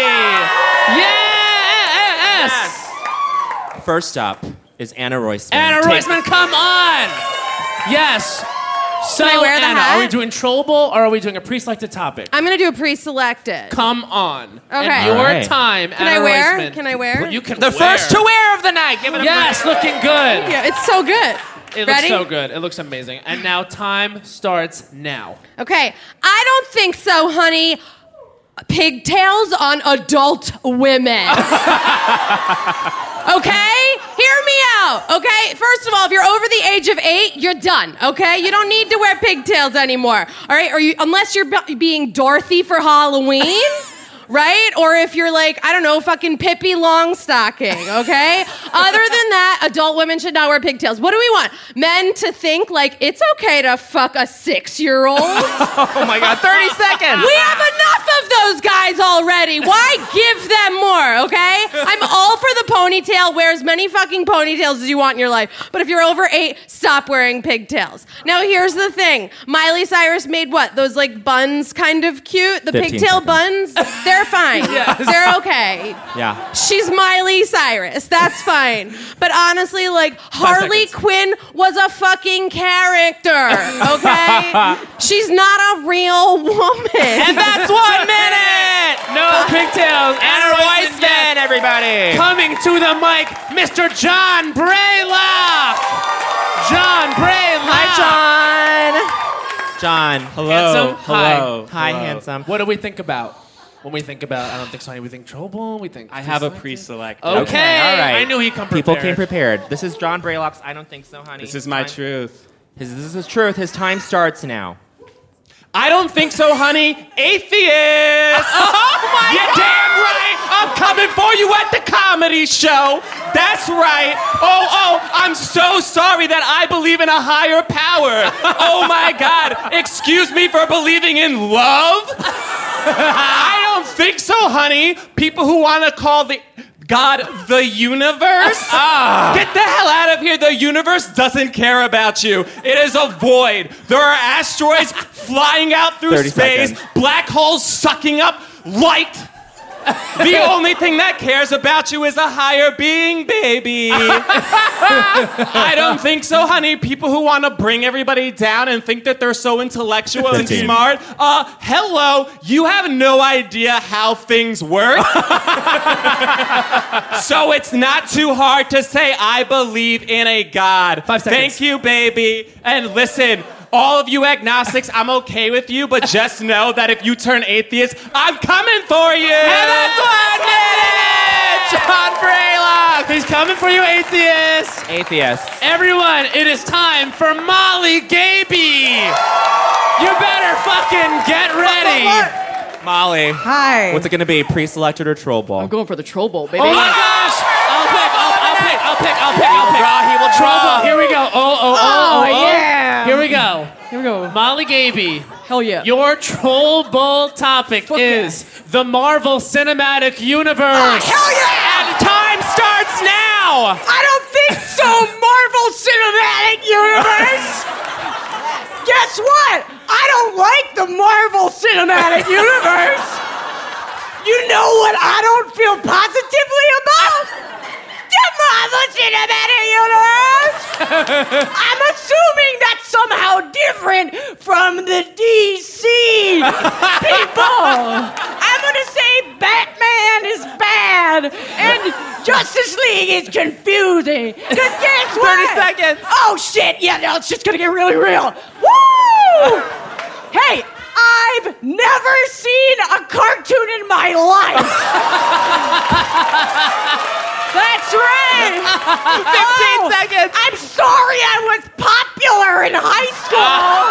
Yes. First up is Anna Roisman. Anna Take- Roisman, come on. Yes. So, Can I wear the Anna, hat? are we doing Troll Bowl or are we doing a pre-selected topic? I'm gonna do a pre-selected. Come on. Okay. And your All right. time, Can Anna I wear? Roisman. Can I wear? Well, you can The wear. first to wear of the night. Give it a Yes, looking good. Yeah, it's so good. It Ready? looks so good. It looks amazing. And now time starts now. Okay. I don't think so, honey. Pigtails on adult women. Okay? Hear me out, okay? First of all, if you're over the age of eight, you're done, okay? You don't need to wear pigtails anymore, all right? Or you, unless you're be- being Dorothy for Halloween, right? Or if you're like, I don't know, fucking Pippi Longstocking, okay? Other than that, adult women should not wear pigtails. What do we want? Men to think like it's okay to fuck a six-year-old? Oh my God, thirty seconds. We have enough of those guys already. Why give them more, okay? I'm all for the ponytail. Wear as many fucking ponytails as you want in your life. But if you're over eight, stop wearing pigtails. Now, here's the thing. Miley Cyrus made what? Those, like, buns kind of cute? The fifteen pigtail seconds. buns? They're fine. They're okay. Yeah. She's Miley Cyrus. That's fine. But honestly, like, Harley seconds. Quinn was a fucking character, okay? She's not a real woman. And that's one minute. No pigtails. Anna Roisman, everybody. Coming to the mic, Mister John Braylock. John Braylock. Hi, John. John. Hello. Handsome. Hello. Hi. Hi, handsome. What do we think about? When we think about, I don't think so. We think Troll Bowl. We think. I have a pre-selected. pre-selected. Okay. all right. I knew he'd come prepared. People came prepared. This is John Braylock's I Don't Think So, Honey. This is my Time- truth. His, this is his truth. His time starts now. I don't think so, honey. Atheist. Oh my You're God. damn right. I'm coming for you at the comedy show. That's right. Oh, oh, I'm so sorry that I believe in a higher power. Oh my God. Excuse me for believing in love? I don't think so, honey. People who want to call the God the universe? Ah. Get the hell out of here. The universe doesn't care about you. It is a void. There are asteroids flying out through thirty space, seconds. black holes sucking up light. The only thing that cares about you is a higher being, baby. I don't think so, honey. People who want to bring everybody down and think that they're so intellectual and fifteen. smart. Uh, hello. You have no idea how things work. So it's not too hard to say I believe in a God. Five seconds. Thank you, baby. And listen, all of you agnostics, I'm okay with you, but just know that if you turn atheist, I'm coming for you. And that's one minute. John Braylock. He's coming for you, atheists. Atheist. Everyone, it is time for Molly Gaby. You better fucking get ready. Molly. Hi. What's it going to be? Pre-selected or Troll Ball? I'm going for the Troll Bowl, baby. Oh my gosh! I'll pick, I'll, I'll pick, I'll pick, I'll pick, I'll pick. Draw, he will Troll draw. Bowl. Here we go. Oh, oh, oh, oh, oh. yeah. Here we go. Here we go. Molly Gaby. Hell yeah. Your Troll Bowl topic is the Marvel Cinematic Universe. Hell yeah! And time starts now. I don't think so, Marvel Cinematic Universe! Guess what? I don't like the Marvel Cinematic Universe! You know what I don't feel positively about? The Marvel Cinematic Universe! I'm assuming that's somehow different from the D C people! I'm gonna say Batman is bad and Justice League is confusing. Cause guess what? thirty seconds. Oh shit! Yeah, no, it's just gonna get really real. Woo! Hey, I've never seen a cartoon in my life. That's right. fifteen Oh, seconds. I'm sorry I was popular in high school.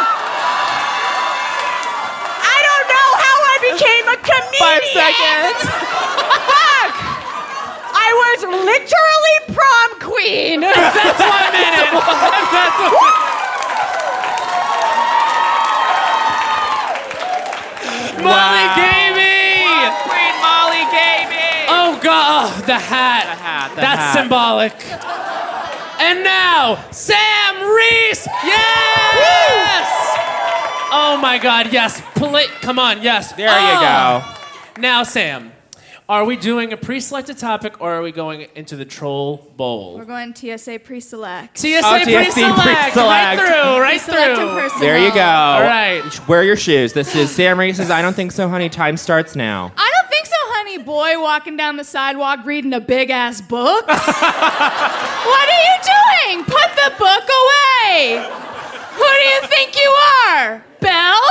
I don't know how I became a comedian. Five seconds. Fuck! I was literally prom queen. That's one minute. That's one. Molly Gamey! Queen Molly Gamey! Oh, God. Oh, the hat. The hat, the That's hat. symbolic. And now, Sam Reese! Yes! Oh, my God, yes. Play- Come on, yes. There oh. you go. Now, Sam, are we doing a pre-selected topic or are we going into the Troll Bowl? We're going T S A pre-select. T S A Oh, T S A pre-select. pre-select. Right through, right Pre-select and through. personal. There you go. All right. Wear your shoes. This is Sam Reese's I Don't Think So, Honey. Time starts now. I don't think so, honey. Boy walking down the sidewalk reading a big ass book. What are you doing? Put the book away. Who do you think you are, Belle?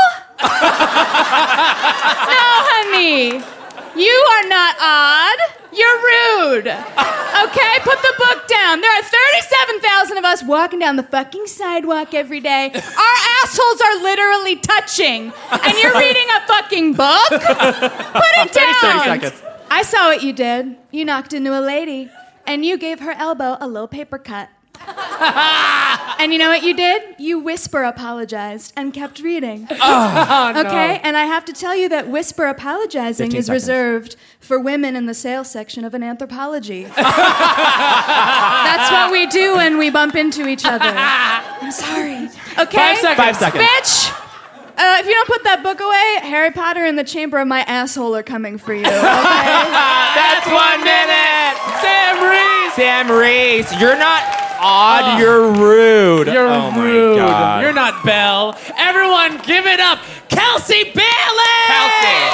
No, honey. You are not odd. You're rude. Okay, put the book down. There are thirty-seven thousand of us walking down the fucking sidewalk every day. Our assholes are literally touching. And you're reading a fucking book? Put it down. thirty seconds. I saw what you did. You knocked into a lady, and you gave her elbow a little paper cut. And you know what you did? You whisper apologized and kept reading. Oh, no. Okay, and I have to tell you that whisper apologizing fifteen is seconds. reserved for women in the sales section of an anthropology. That's what we do when we bump into each other. I'm sorry. Okay? Five seconds. Five seconds. Bitch! Uh, if you don't put that book away, Harry Potter and the Chamber of My Asshole are coming for you, okay? That's one minute. Sam Reese. Sam Reese, you're not odd. You're rude. You're oh rude. My God. You're not Belle. Everyone, give it up, Kelsey Bailey! Kelsey.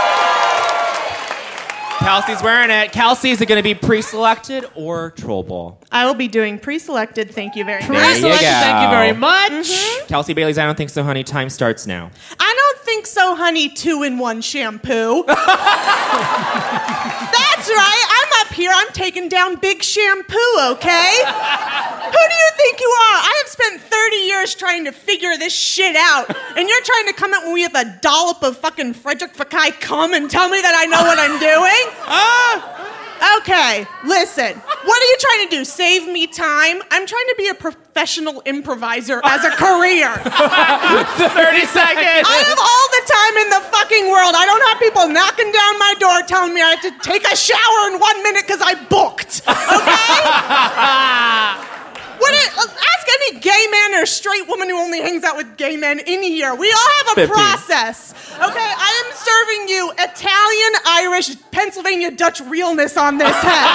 Kelsey's wearing it. Kelsey, is it going to be pre-selected or Troll Bowl? I will be doing pre-selected. Thank you very much. There you Pre-selected, go. thank you very much. Mm-hmm. Kelsey Bailey's I Don't Think So, Honey. Time starts now. I don't think so, honey. Two-in-one shampoo. That's right. I'm up here. I'm taking down big shampoo, okay? Who do you think you are? I have spent thirty years trying to figure this shit out, and you're trying to come at me with a dollop of fucking Frederick Fakai cum and tell me that I know what I'm doing? Ah! Okay, listen. What are you trying to do? Save me time? I'm trying to be a professional improviser as a career. thirty seconds. I have all the time in the fucking world. I don't have people knocking down my door telling me I have to take a shower in one minute because I booked. Okay? What it, ask any gay man or straight woman who only hangs out with gay men in here. We all have a fifteen. process. Okay, I am serving you Italian, Irish, Pennsylvania Dutch realness on this head.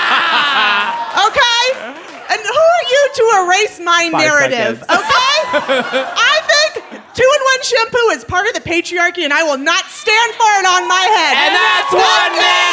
Okay? And who are you to erase my Five narrative? seconds. Okay? I think two-in-one shampoo is part of the patriarchy, and I will not stand for it on my head. And that's one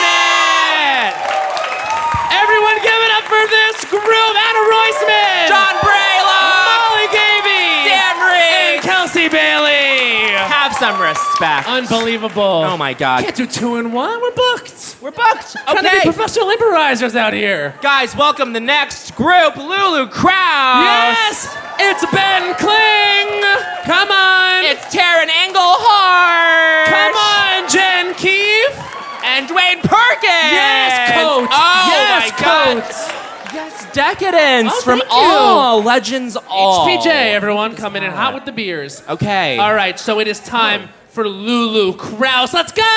minute. Everyone give it up for this group. Anna Roisman. John Braylock. Molly Gamey. Sam Reese. And Kelsey Bailey. Have some respect. Unbelievable. Oh my God. Can't do two in one. We're booked. We're booked. Trying to be Okay. professional improvisers out here. Guys, welcome the next group, Lulu Krause. Yes, it's Ben Kling. Come on. It's Taryn Engelhart. Come on, Jen Keefe. And Dwayne Perkins. Yes, Coach. Oh yes, my God. Coach. Yes, Decadence Oh, from thank you. all Legends All. H P J, everyone, coming in hot with the beers. Okay. All right, so it is time for Lulu Krause. Let's go!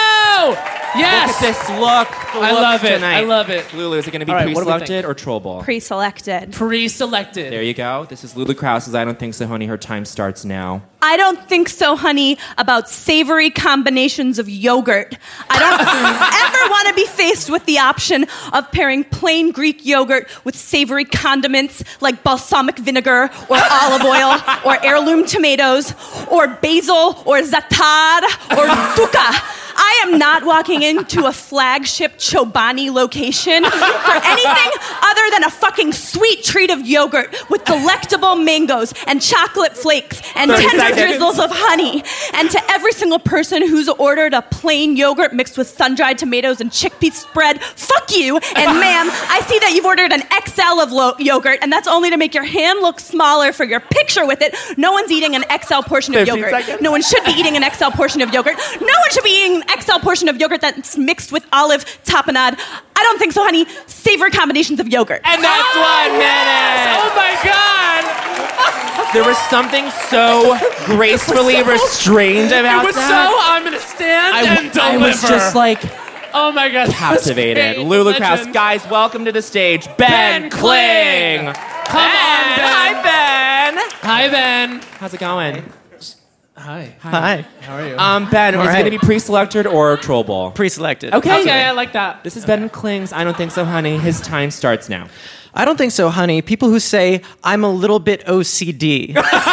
Yes. Look at this look. The I looks love it. Tonight. I love it. Lulu, is it going to be All right, what do we pre-selected think? or Troll Ball? Pre-selected. Pre-selected. There you go. This is Lulu Krause's I Don't Think So, Honey. Her time starts now. I don't think so, honey, about savory combinations of yogurt. I don't ever want to be faced with the option of pairing plain Greek yogurt with savory condiments like balsamic vinegar or olive oil or heirloom tomatoes or basil or za'atar or dukkha. I am not walking into a flagship Chobani location for anything other than a fucking sweet treat of yogurt with delectable mangoes and chocolate flakes and thirty tender seconds. drizzles of honey. And to every single person who's ordered a plain yogurt mixed with sun-dried tomatoes and chickpea spread, fuck you. And ma'am, I see that you've ordered an X L of lo- yogurt, and that's only to make your hand look smaller for your picture with it. No one's eating an X L portion of fifteen yogurt. seconds. No one should be eating an X L portion of yogurt. No one should be eating an X L portion of yogurt that's mixed with olive tapenade. I don't think so, honey. Savory combinations of yogurt. And that's one minute. Oh my God! There was something so gracefully restrained about It was that. so, I'm gonna stand I, and deliver. I was just like oh my God. captivated. Great. Lulu Krause, Legend. guys, welcome to the stage, Ben, Ben Kling. Kling. Come on, Ben. Hi, Ben. Hi, Ben. How's it going? Hi. Hi. How are you? Um, Ben, All was it right. going to be pre-selected or troll ball? Pre-selected. Okay. okay, I like that. This is Ben Kling's I Don't Think So, Honey. His time starts now. I don't think so, honey. People who say I'm a little bit O C D.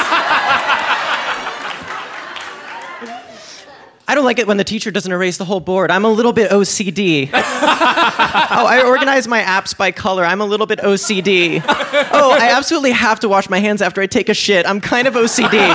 I don't like it when the teacher doesn't erase the whole board. I'm a little bit O C D. Oh, I organize my apps by color. I'm a little bit O C D. Oh, I absolutely have to wash my hands after I take a shit. I'm kind of O C D.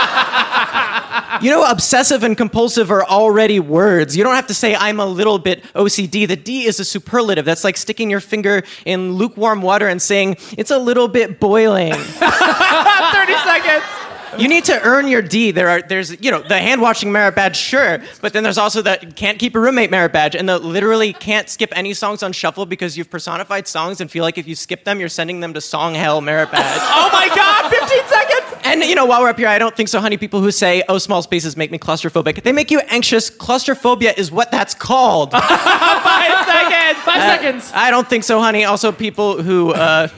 You know, obsessive and compulsive are already words. You don't have to say, I'm a little bit O C D. The D is a superlative. That's like sticking your finger in lukewarm water and saying, it's a little bit boiling. thirty seconds. You need to earn your D. There are, there's, you know, the hand-washing merit badge, sure, but then there's also the can't keep a roommate merit badge, and the literally can't skip any songs on shuffle because you've personified songs and feel like if you skip them, you're sending them to song hell merit badge. Oh my God, fifteen seconds. And, you know, while we're up here, I don't think so, honey. People who say, oh, small spaces make me claustrophobic, they make you anxious. Claustrophobia is what that's called. Five seconds. Five Uh, seconds. I don't think so, honey. Also, people who, uh,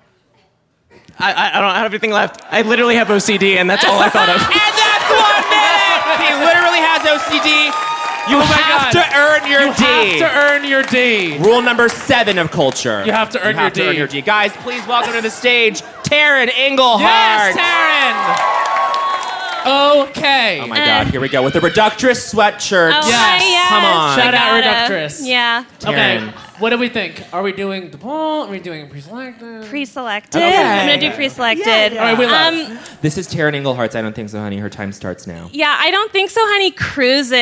I, I, I don't have anything left. I literally have O C D, and that's all I thought of. And that's one minute. He literally has O C D. You Oh my have God. to earn your You D. have to earn your D. Rule number seven of culture. You have to earn you have your to D. earn your D. Guys, please welcome to the stage, Taryn Engelhart. Yes, Taryn. Okay. Oh my God, here we go with the Reductress sweatshirt. Oh, Yes. hi, yes. Come on. Shout out Gotta- Reductress. Yeah. Okay. Taryn. What do we think? Are we doing the poll? Are we doing pre-selected? Pre-selected. Okay. I'm gonna do pre-selected. All right, we love. Um, This is Taryn Engelhart's I Don't Think So, Honey. Her time starts now. yeah, I don't think so, honey. Cruises.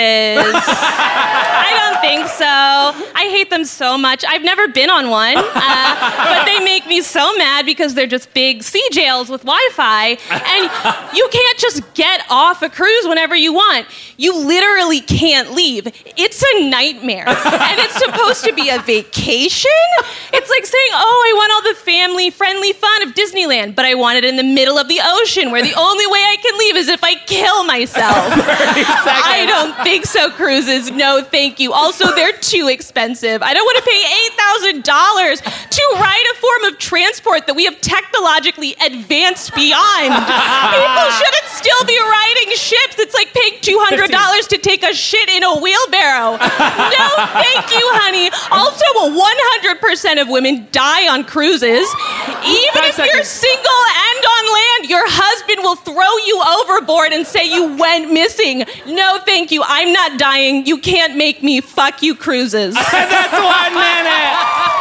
I don't think so. I hate them so much. I've never been on one, uh, but they make me so mad because they're just big sea jails with Wi-Fi, and you can't just get off a cruise whenever you want. You literally can't leave. It's a nightmare, and it's supposed to be a vacation. It's like saying, "Oh, I want all the family-friendly fun of Disneyland, but I want it in the middle of the ocean, where the only way I can leave is if I kill myself." I don't think so, cruises. No, thank you. Also, they're too expensive. I don't want to pay eight thousand dollars to ride a form of transport that we have technologically advanced beyond. People shouldn't still be riding ships. It's like paying two hundred dollars to take a shit in a wheelbarrow. No, thank you, honey. Also, one hundred percent of women die on cruises. Even Five if you're seconds. single and on land, your husband will throw you overboard and say you went missing. No, thank you. I'm not dying. You can't make me. Fuck you, cruises. That's one minute.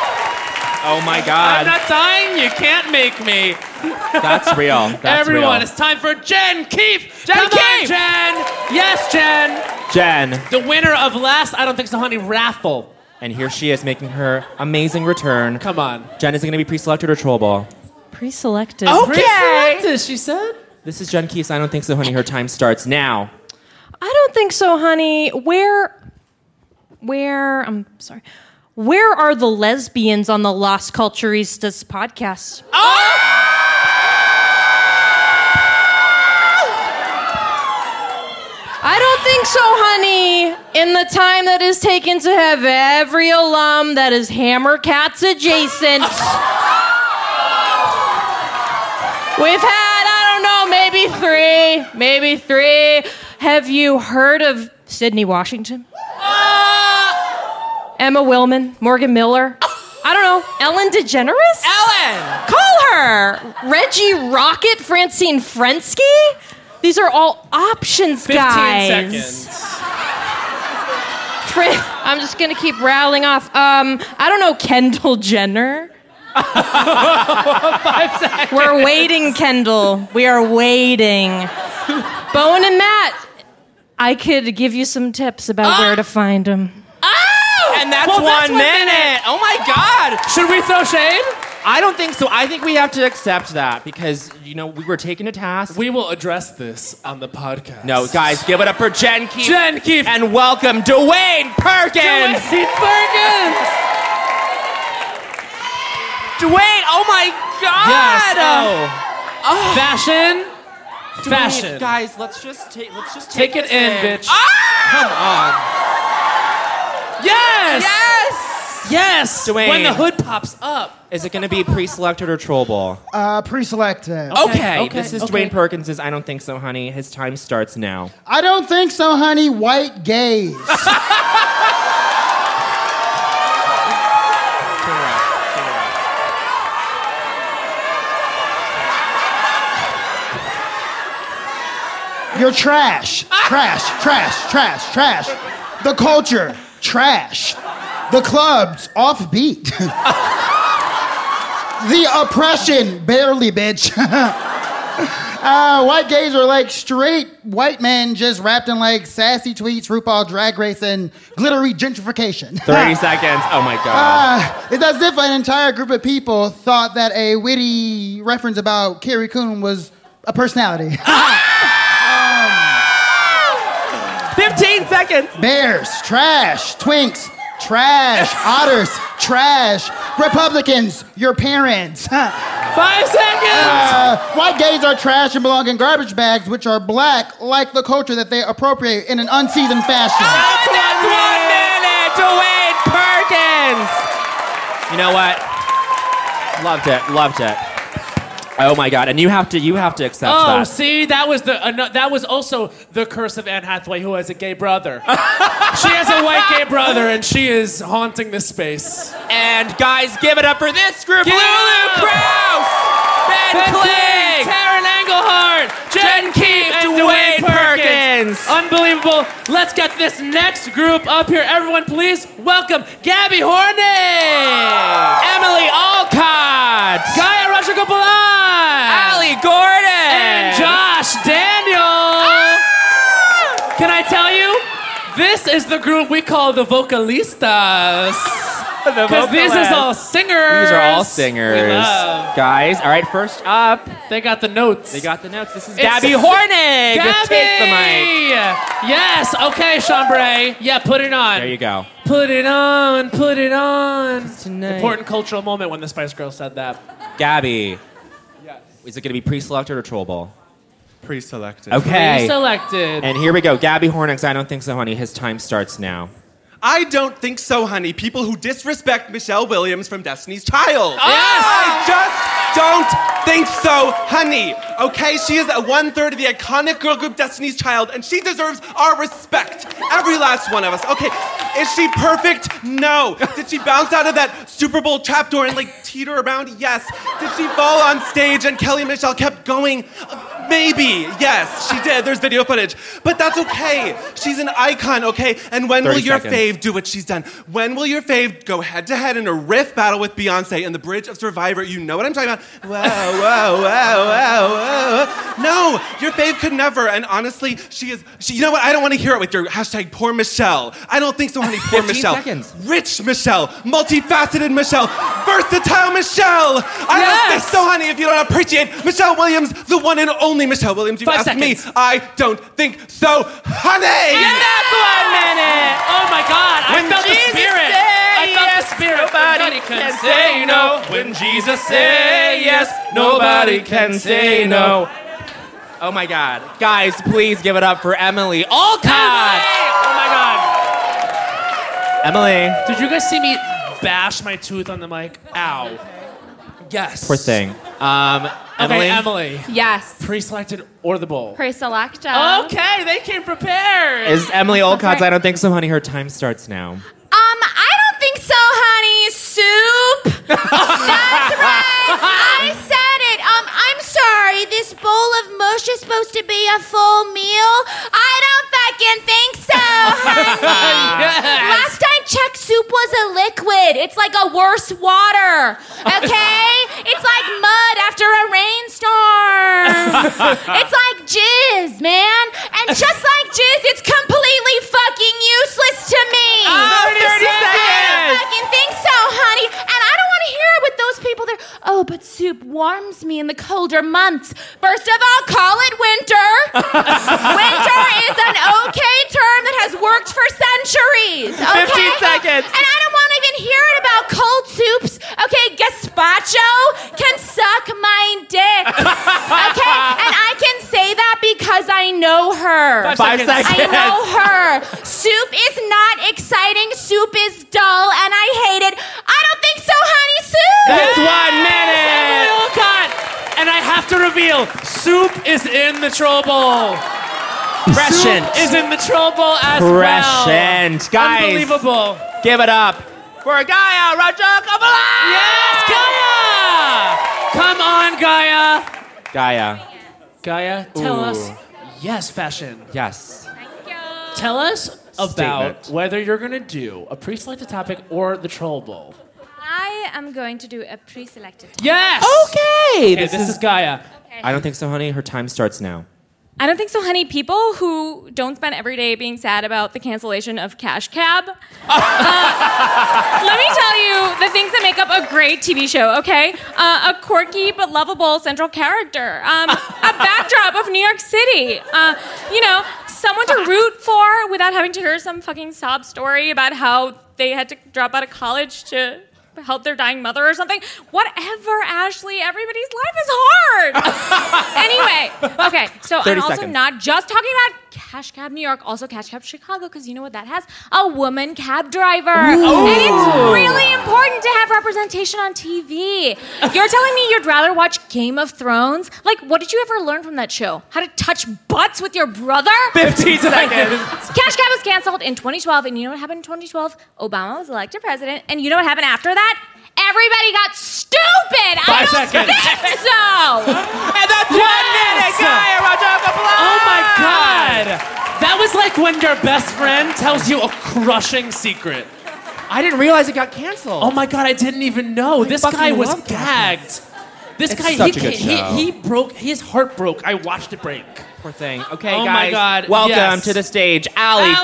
Oh my I'm God. not dying. You can't make me. That's real. That's Everyone, real. it's time for Jen Keefe. Jen Come on, Keefe. Jen. Yes, Jen. Jen. The winner of last I Don't Think So, Honey raffle. And here she is making her amazing return. Come on. Jen, is it going to be pre-selected or troll ball? Pre-selected. Okay. She said. This is Jen Keefe's I Don't Think So, Honey. Her time starts now. I don't think so, honey. Where, where, I'm sorry. Where are the lesbians on the Las Culturistas podcast? I don't think so, honey. In the time that is taken to have every alum that is Hammer Cats adjacent, we've had, I don't know, maybe three, maybe three. Have you heard of Sydney Washington? Emma Willman, Morgan Miller. I don't know, Ellen DeGeneres? Ellen! Call her! Reggie Rocket, Francine Frensky? These are all options, Fifteen guys. seconds. Fran- I'm just gonna keep rattling off. Um, I don't know, Kendall Jenner. Five seconds. We're waiting, Kendall. We are waiting. Bowen and Matt, I could give you some tips about where to find them. And that's, Well, one, that's one minute. minute. Oh my God. Should we throw shade? I don't think so. I think we have to accept that because, you know, we were taken to task. We will address this on the podcast. No, guys, give it up for Jen Keefe. Jen Keefe. And welcome Dwayne Perkins. Dwayne Perkins. Dwayne, oh my God. Yes. Oh. Fashion. Dwayne, Fashion. guys, let's just take let's just Take take, it this in, bitch. Come on. Yes. Yes. Yes. Dwayne. When the hood pops up. Is it going to be pre-selected or troll ball? Uh, pre-selected. Okay, okay, this is okay. Dwayne Perkins' I Don't Think So, Honey. His time starts now. I don't think so, honey. White gays. You're trash. Trash, trash, trash, trash. The culture, trash. The clubs, offbeat. The oppression, barely, bitch. uh, white gays are like straight white men just wrapped in like sassy tweets, RuPaul Drag Race, and glittery gentrification. thirty seconds. Oh my God. Uh, it's as if an entire group of people thought that a witty reference about Carrie Coon was a personality. fifteen seconds. Bears, trash. Twinks, trash. Otters, trash. Republicans, your parents. Five seconds. Uh, white gays are trash and belong in garbage bags, which are black, like the culture that they appropriate in an unseasoned fashion. That's one minute. Dwayne Perkins. You know what? Loved it. Loved it. Oh my God! And you have to, you have to accept Oh, that. see, that was the uh, no, that was also the curse of Anne Hathaway, who has a gay brother. She has a white gay brother, and she is haunting this space. And guys, give it up for this group: Give it Lulu up. Krause, Ben, Ben Kling, Kling, Taryn Engelhardt, Jen Keefe, and Dwayne Perkins. Unbelievable. Let's get this next group up here. Everyone, please welcome Gabby Hornig, Emily Alcott, Gaia Rajagopalan, Ali Gordon, and Josh Daniel. Ah! Can I tell you? This is the group we call the vocalistas. Because these are all singers. These are all singers. We love. Guys, all right, first up. They got the notes. They got the notes. This is It's- Gabby Hornig. Gabby! Take the mic. Yes. Okay, Chambray. Yeah, put it on. There you go. Put it on. Put it on. Tonight. Important cultural moment when the Spice Girls said that. Gabby. Yes. Is it going to be pre-selected or troll ball? Pre-selected. Okay. Pre-selected. And here we go. Gabby Hornig's I Don't Think So, Honey. His time starts now. I don't think so, honey. People who disrespect Michelle Williams from Destiny's Child. Yes! I just don't think so, honey. Okay, she is a one-third of the iconic girl group Destiny's Child, and she deserves our respect. Every last one of us. Okay, is she perfect? No. Did she bounce out of that Super Bowl trapdoor and like teeter around? Yes. Did she fall on stage and Kelly and Michelle kept going? Maybe, yes, she did. There's video footage. But that's okay. She's an icon, okay? And when will thirty your seconds. fave do what she's done? When will your fave go head-to-head in a riff battle with Beyonce in the Bridge of Survivor? You know what I'm talking about? Whoa, whoa, whoa, whoa, whoa. No, your fave could never. And honestly, she is... She, you know what? I don't want to hear it with your hashtag poor Michelle. I don't think so, honey. Poor fifteen Michelle. seconds. Rich Michelle. Multifaceted Michelle. Versatile Michelle. I Yes. don't think so, honey, if you don't appreciate Michelle Williams, the one and only Michelle Williams. You Five asked me. seconds. I don't think so, honey. And that's one minute. Oh my God! I When felt the Jesus spirit. say I felt yes, the spirit. nobody can can say no. When Jesus say yes, nobody can say no. Oh my God. Guys, please give it up for Emily Alcott. Oh my God! Emily. Did you guys see me bash my tooth on the mic? Ow. Yes. Poor thing. Um, Emily. Okay, Emily. Yes. Pre-selected or the bowl? Pre-selected. Okay, they came prepared. Is Emily Alcott's I Don't Think So, Honey. Her time starts now. Um, I don't think so, honey. Soup. That's right. I said it. Um, I'm sorry. This bowl of mush is supposed to be a full meal. I don't fucking think so, honey. Yes. Last I checked, soup was a liquid. It's like a worse water. Okay? It's like mud after a rainstorm. It's like jizz, man. And just like jizz, it's completely fucking useless to me. Oh, thirty I don't seconds. fucking think so, honey. And I don't want to hear it with those people that, oh, but soup warms me in the colder months. First of all, call it winter. Winter is an okay term that has worked for centuries. Okay? fifteen seconds. And I don't want to even hear it about cold soups. Okay, gazpacho can suck my dick. her. Five Five seconds. I seconds. know her. Soup is not exciting. Soup is dull, and I hate it. I don't think so, honey. Soup. That's one minute. Olcott. And I have to reveal, Soup is in the Troll Bowl. Prescient. Soup is in the Troll Bowl as Prescient. well. Guys. Unbelievable. Give it up for Gaia Rajagopala! Yes, Gaia! Come on, Gaia. Gaia. Gaia, tell Ooh. us. Yes, fashion. Yes. Tell us about Statement. whether you're going to do a pre-selected topic or the Troll Bowl. I am going to do a pre-selected topic. Yes! Okay. Okay, this, is Gaia. I don't think so, honey. Her time starts now. I don't think so, honey. People who don't spend every day being sad about the cancellation of Cash Cab. uh, let me tell you the things that make up a great T V show, okay? Uh, a quirky but lovable central character. Um, a backdrop of New York City. Uh, you know, someone to root for without having to hear some fucking sob story about how they had to drop out of college to help their dying mother or something. Whatever, Ashley. Everybody's life is hard. Anyway, okay, so I'm also seconds. not just talking about Cash Cab New York, also Cash Cab Chicago, because you know what that has? A woman cab driver. Ooh. And it's really important to have representation on T V. You're telling me you'd rather watch Game of Thrones? Like, what did you ever learn from that show? How to touch butts with your brother? fifteen seconds. Cash Cab was canceled in twenty twelve, and you know what happened in twenty twelve? Obama was elected president, and you know what happened after that? Everybody got stupid. Five I don't seconds. think so. And that's one minute, Gaia Rajagopala! Oh my God! That was like when your best friend tells you a crushing secret. I didn't realize it got canceled. Oh my God, I didn't even know. This fucking guy was love gagged. This It's guy, such he, a good he, show. he broke, his heart broke. I watched it break. Poor thing. Okay, Oh guys. my God, Welcome yes. to the stage, Allie, Allie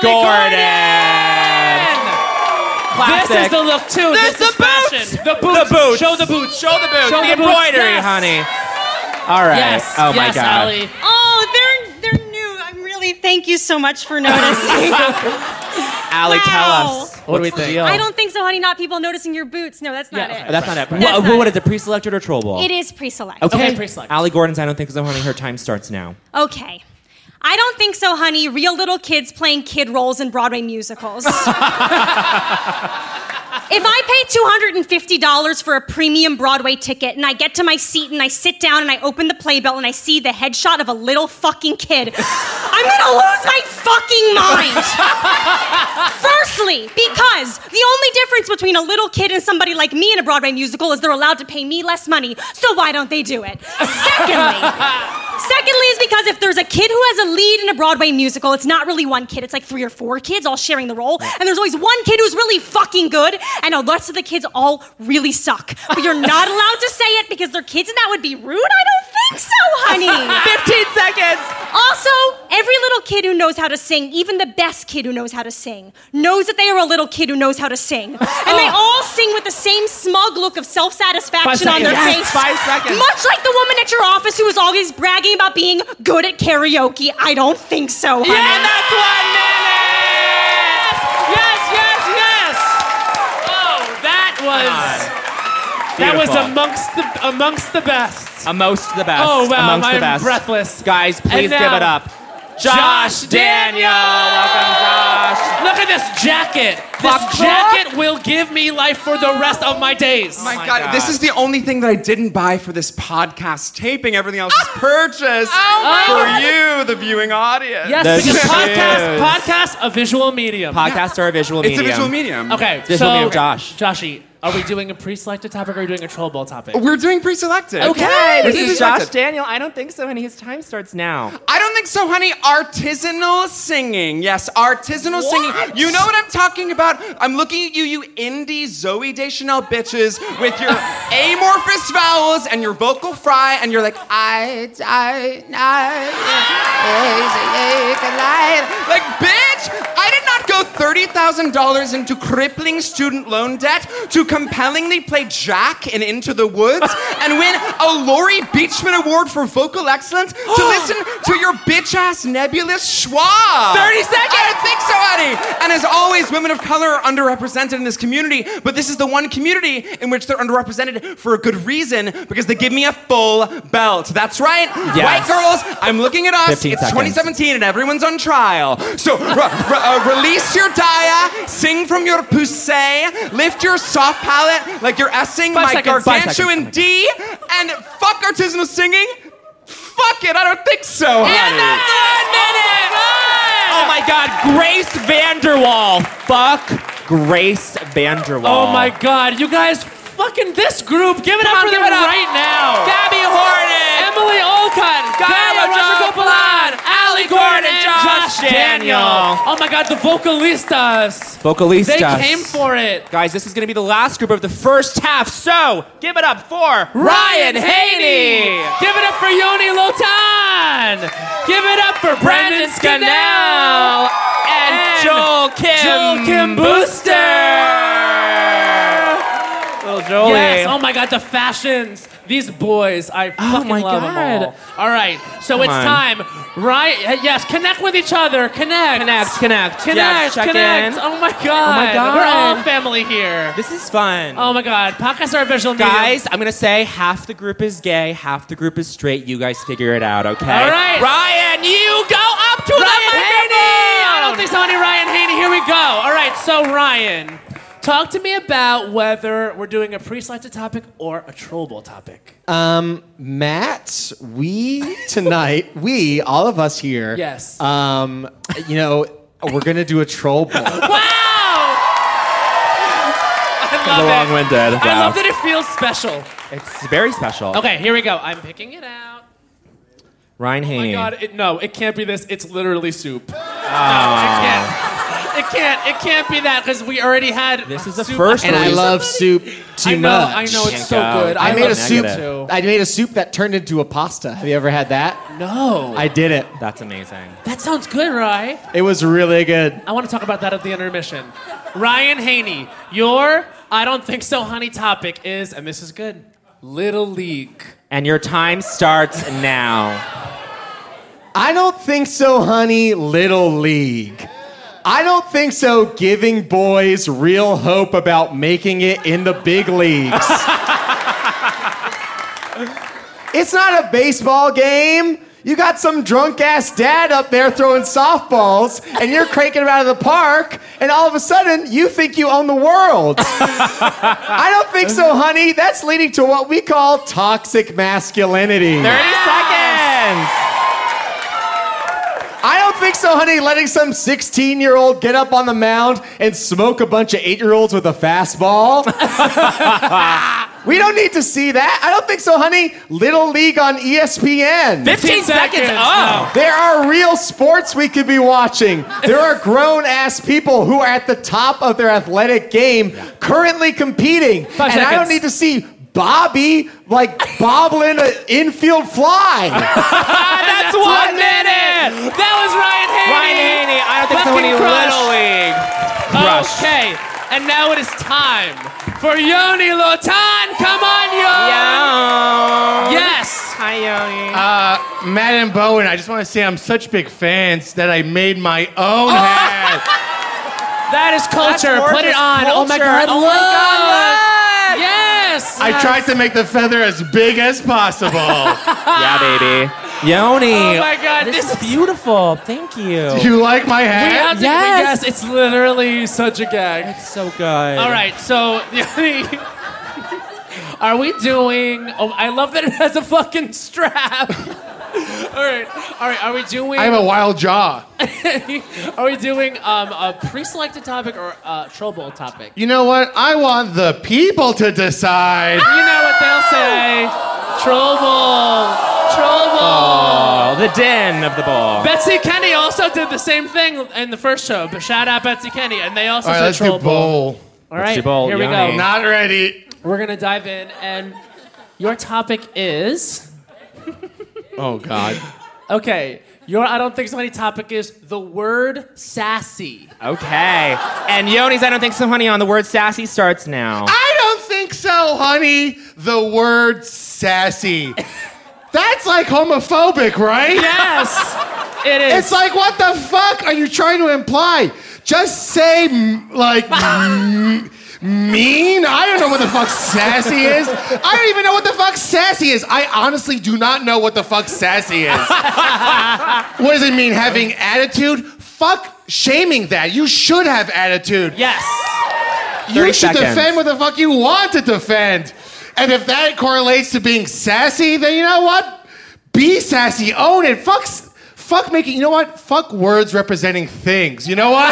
Gordon. Classic. This is the look too. This This, is is fashion. The boots. The boots. Show the boots. Show the boots. Show the the boots. embroidery, Yes. honey. All right. Yes. Oh my yes, God. Allie. Oh, they're they're new. I'm really thank you so much for noticing. Allie, tell Wow. us. What do we think? I don't think so, honey. Not people noticing your boots. No, that's not Yeah. it. That's not it. That's What, not what is it? Pre-selected or troll ball? It is pre-select. Okay. Okay, pre-select. Allie Gordon's I don't think so, honey. Her time starts now. Okay. I don't think so, honey. Real little kids playing kid roles in Broadway musicals. If I pay two hundred fifty dollars for a premium Broadway ticket and I get to my seat and I sit down and I open the playbill and I see the headshot of a little fucking kid, I'm gonna lose my fucking mind. Firstly, because the only difference between a little kid and somebody like me in a Broadway musical is they're allowed to pay me less money, so why don't they do it? Secondly, Secondly is because if there's a kid who has a lead in a Broadway musical, it's not really one kid, it's like three or four kids all sharing the role, and there's always one kid who's really fucking good, and the rest of the kids all really suck. But you're not allowed to say it because they're kids and that would be rude? I don't think so, honey. fifteen seconds. Also, every little kid who knows how to sing, even the best kid who knows how to sing, knows that they are a little kid who knows how to sing. And they all sing with the same smug look of self-satisfaction on their Yes, face. five seconds. Much like the woman at your office who is always bragging about being good at karaoke. I don't think so, honey. Yeah, and that's one minute! Yes, yes, yes! Oh, that was... That was Beautiful. amongst the amongst the best. Amongst the best. Oh, wow, Amongst the I'm best. breathless. Guys, please And give now, it up. Josh Daniel. Welcome, Josh. Look at this jacket. Fuck This jacket will give me life for the rest of my days. Oh my, God. this is the only thing that I didn't buy for this podcast taping. Everything else is purchased for you, the viewing audience. Yes, This because is- podcast, podcast, a visual medium. Podcasts are a visual It's medium. a visual medium. Okay, Visual so medium, Josh. Joshy, are we doing a pre-selected topic or are we doing a troll ball topic? We're doing pre-selected. Okay, We're this doing is Josh pre-selected. Daniel. I don't think so, honey. His time starts now. I don't think so, honey. Artisanal singing. Yes, artisanal singing. You know what I'm talking about? I'm looking at you, you indie Zoe Deschanel bitches with your amorphous vowels and your vocal fry, and you're like, I, I, I, like, bitch, I did not go forego thirty thousand dollars into crippling student loan debt to compellingly play Jack in Into the Woods and win a Laurie Beachman Award for vocal excellence to listen to your bitch-ass nebulous schwa? thirty seconds! I don't think so, honey! And as always, women of color are underrepresented in this community, but this is the one community in which they're underrepresented for a good reason, because they give me a full belt. That's right. Yes. White girls, I'm looking at us. fifteen It's seconds. twenty seventeen and everyone's on trial. So re- re- uh, release your dia, sing from your poussée, lift your soft palate like you're essing Five my seconds. Five gargantuan D, and fuck artisanal singing. Fuck it, I don't think so, honey. And that's one minute! Oh my God, Grace Vanderwall. Fuck Grace Vanderwall. Oh my God, you guys, fucking this group, give it Come up on, for give them it up. right now. Gabby Hornet. Emily Olcott, Gaia Rajagopalan, Allie Gordon, and Josh Daniel. Oh my God, the vocalistas. Vocalistas. They came for it. Guys, this is going to be the last group of the first half, so give it up for Ryan Haney. Give it up for Yoni Lotan. Give it up for Brendan Scannell. And, And Joel Kim, Joel Kim Booster. Little Jolie. Yes. Oh my God, the fashions. These boys, I fucking my love God. them all. All right, so Come it's on. time. Right? Yes, connect with each other. Connect. Connect, connect. Connect. Yes, check connect. in. Oh my God. Oh my God. We're all family here. This is fun. Oh my God. Podcasts are a visual medium. Guys, I'm going to say half the group is gay, half the group is straight. You guys figure it out, okay? All right. Ryan, you go up to Ryan the Haney. microphone. I don't think so, honey. Ryan Haney. Here we go. All right. So Ryan, talk to me about whether we're doing a pre-selected topic or a troll bowl topic. Um, Matt, we tonight, we, all of us here. Yes. Um, you know, we're gonna do a troll bowl. Wow! I love The it. long-winded. I Wow. love that it feels special. It's very special. Okay, here we go. I'm picking it out. Ryan Oh my Haney. God! It, no, it can't be this. It's literally soup. No, Oh. it can't. It can't. It can't be that because we already had. This is the soup. first And I release. love soup too I know. much. I know. It's Can't so go. good. I, I, made love a soup. too. I made a soup that turned into a pasta. Have you ever had that? No. I did it. That's amazing. That sounds good, right? It was really good. I want to talk about that at the intermission. Ryan Haney, your I don't think so, honey topic is, and this is good, Little League. And your time starts now. I don't think so, honey. Little League. I don't think so. Giving boys real hope about making it in the big leagues. It's not a baseball game. You got some drunk ass dad up there throwing softballs, and you're cranking him out of the park, and all of a sudden you think you own the world. I don't think so, honey. That's leading to what we call toxic masculinity. thirty seconds. I don't think so, honey, letting some sixteen-year-old get up on the mound and smoke a bunch of eight-year-olds with a fastball. We don't need to see that. I don't think so, honey. Little League on E S P N. fifteen seconds. Oh. There are real sports we could be watching. There are grown-ass people who are at the top of their athletic game currently competing. Five and I don't seconds. need to see Bobby, like, bobbling an infield fly. That's one minute. That was Ryan Haney. Ryan Haney. I don't think so, Fucking honey. crush. Little League. Crush. Okay, and now it is time for Yoni Lotan. Come on, Yoni. Yo. Yes. Hi, Yoni. Uh, Matt and Bowen, I just want to say I'm such big fans that I made my own Oh. hat. That is culture. That's Put it gorgeous on. Oh my culture. God. Oh my God, look. Yes. I tried to make the feather as big as possible. Yeah, baby. Yoni. Oh my God. This, This is beautiful. Thank you. Do you like my We hat? have to, Yes. yes, it's literally such a gag. It's so good. All right, so are we doing? Oh, I love that it has a fucking strap. all right, all right. Are we doing? I have a wild jaw. Are we doing um, a pre-selected topic or a troll bowl topic? You know what? I want the people to decide. You know what they'll say. Troll bowl. Troll bowl. Oh, the den of the ball. Betsy Kenny also did the same thing in the first show, but shout out Betsy Kenny, and they also All right, said let's troll do bowl. All Let's right, do bowl, here we Yoni. go. Not ready. We're gonna dive in, and your topic is Oh, God. okay. Your I don't think so honey topic is the word sassy. Okay. And Yoni's I don't think so honey on the word sassy starts now. I don't think so, honey. The word sassy. That's like homophobic, right? Yes, it is. It's like, what the fuck are you trying to imply? Just say, m- like, m- mean? I don't know what the fuck sassy is. I don't even know what the fuck sassy is. I honestly do not know what the fuck sassy is. What does it mean, having attitude? Fuck shaming that. You should have attitude. Yes. You should seconds. defend what the fuck you want to defend. And if that correlates to being sassy, then you know what? Be sassy. Own it. Fuck, fuck making, you know what? Fuck words representing things. You know what?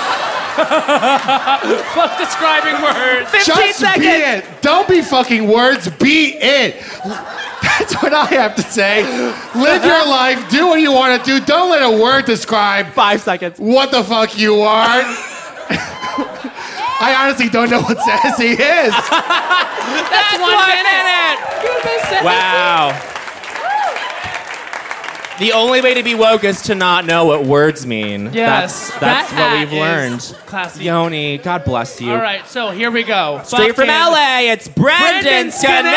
Fuck describing words. Just seconds. be it. Don't be fucking words. Be it. That's what I have to say. Live your life. Do what you want to do. Don't let a word describe Five seconds. what the fuck you are. I honestly don't know what sassy is. That's, one, one minute. Wow. The only way to be woke is to not know what words mean. Yes, That's, that's that what we've hat learned. is classy. Yoni, God bless you. All right, so here we go. Straight from Fucking- L A, it's Brendan Brendan Scannell.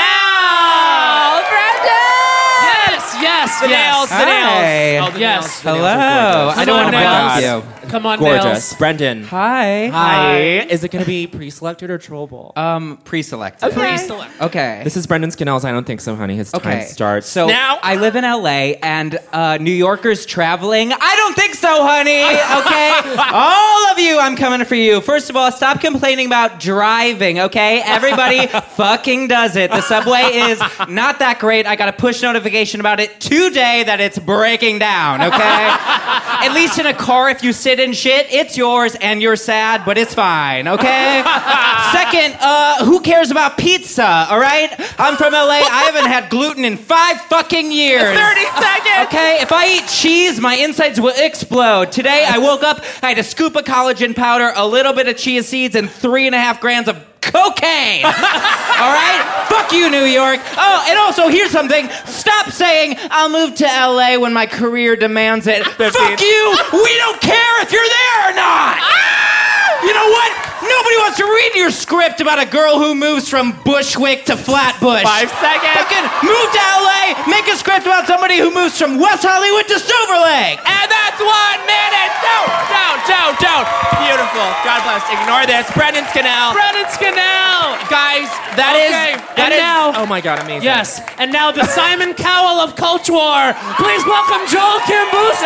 Yes, yes, The yes. nails, the Hi. nails. Oh, the Yes. nails, the Hello. nails are gorgeous. I don't Come want to on, bug Nails. you. Come on, Gorgeous. Nails. Brendan. Hi. Hi. Is it going to be pre-selected or troll bowl? Um, pre-selected. Pre-select. Okay. This is Brendan Scannell's I Don't Think So, Honey. His Okay. time starts So now. I live in L A, and uh, New Yorkers traveling. I don't think so, honey. Okay, all of you, I'm coming for you. First of all, stop complaining about driving. Okay, everybody fucking does it. The subway is not that great. I got a push notification about it today that it's breaking down. Okay, at least in a car, if you sit in shit, it's yours, and you're sad, but it's fine. Okay. Second, uh, who cares about pizza? All right, I'm from L A. I haven't had gluten in five fucking years. thirty seconds. Okay, if I eat cheese, my insides will explode. Today, I woke up, I had a scoop of collagen powder, a little bit of chia seeds, and three and a half grams of cocaine. All right? Fuck you, New York. Oh, and also, here's something. Stop saying, I'll move to L A when my career demands it. Fuck you. We don't care if you're there or not. You know what? Nobody wants to read your script about a girl who moves from Bushwick to Flatbush. Five seconds. Fucking move to L A, make a script about somebody who moves from West Hollywood to Silver Lake. And that's one minute. Don't, don't, don't, don't. Beautiful. God bless. Ignore this. Brendan Scannell. Brendan Scannell. Guys, that is. Okay, That and is. now- Oh my God, amazing. Yes, and now the Simon Cowell of Culture War. Please welcome Joel Kim Booster.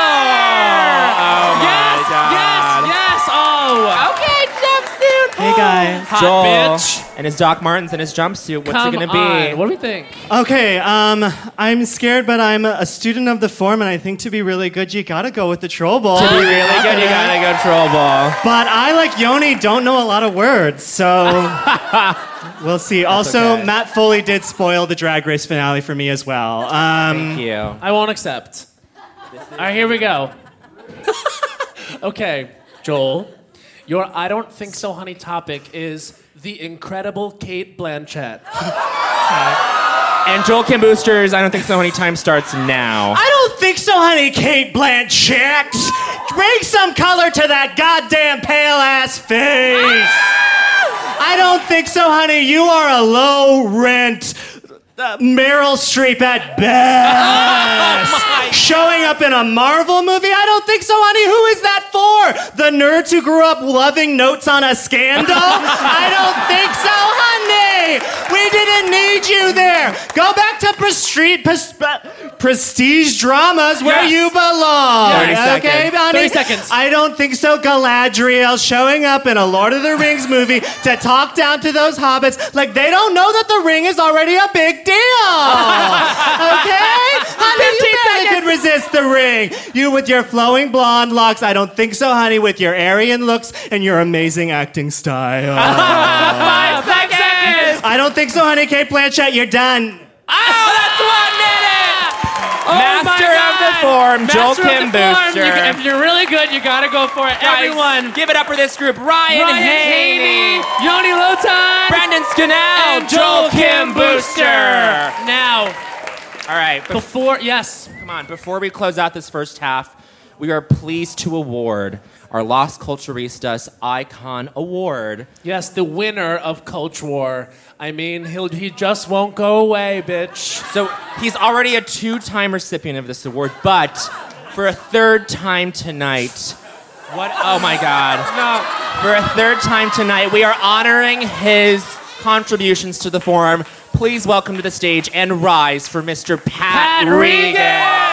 Oh my yes, God. yes, yes. Oh. Okay, jumpsuit. Hey guys. Hot Joel bitch. and his Doc Martens and his jumpsuit. What's Come it gonna be? on. What do we think? Okay, um, I'm scared, but I'm a student of the form, and I think to be really good, you gotta go with the troll ball. To be really good, you gotta go troll ball. But I, like Yoni, don't know a lot of words, so we'll see. Also, okay. Matt Foley did spoil the Drag Race finale for me as well. Um, Thank you. I won't accept. All right, here we go. Okay, Joel, your I don't think so, honey topic is the incredible Kate Blanchett. And Joel Kim Boosters, I Don't Think So, Honey, time starts now. I don't think so, honey, Kate Blanchett. Bring some color to that goddamn pale ass face. I don't think so, honey. You are a low rent uh, Meryl Streep at best. Oh Showing up in a Marvel movie? I don't think so, honey. Who is that for? The nerds who grew up loving Notes on a Scandal? I don't think so, honey. We didn't need you there. Go back to prestige, prestige dramas where Yes. you belong. thirty Okay, seconds. honey? thirty seconds. I don't think so. Galadriel showing up in a Lord of the Rings movie to talk down to those hobbits like they don't know that the ring is already a big deal. Okay? Honey, you barely could resist the ring. You with your flowing blonde locks. I don't think so, honey, with your Aryan looks and your amazing acting style. Five seconds. I don't think so, honey. Kate Blanchett, you're done. Oh, that's one minute. Oh Master my of the God. form, Master Joel of the Kim form. Booster. You, if you're really good, you gotta go for it. Guys, Everyone. give it up for this group. Ryan, Ryan Haney, Haney, Yoni Lotan, Brendan Scannell, and Joel Kim Booster. Booster. Now, All right. bef- Before, yes. Come on. Before we close out this first half, we are pleased to award our Las Culturistas Icon Award. Yes, the winner of Culture War. I mean, he'll, he just won't go away, bitch. So he's already a two-time recipient of this award, but for a third time tonight, what? Oh my God! No. For a third time tonight, we are honoring his contributions to the forum. Please welcome to the stage and rise for Mister Pat, Pat Regan. Regan.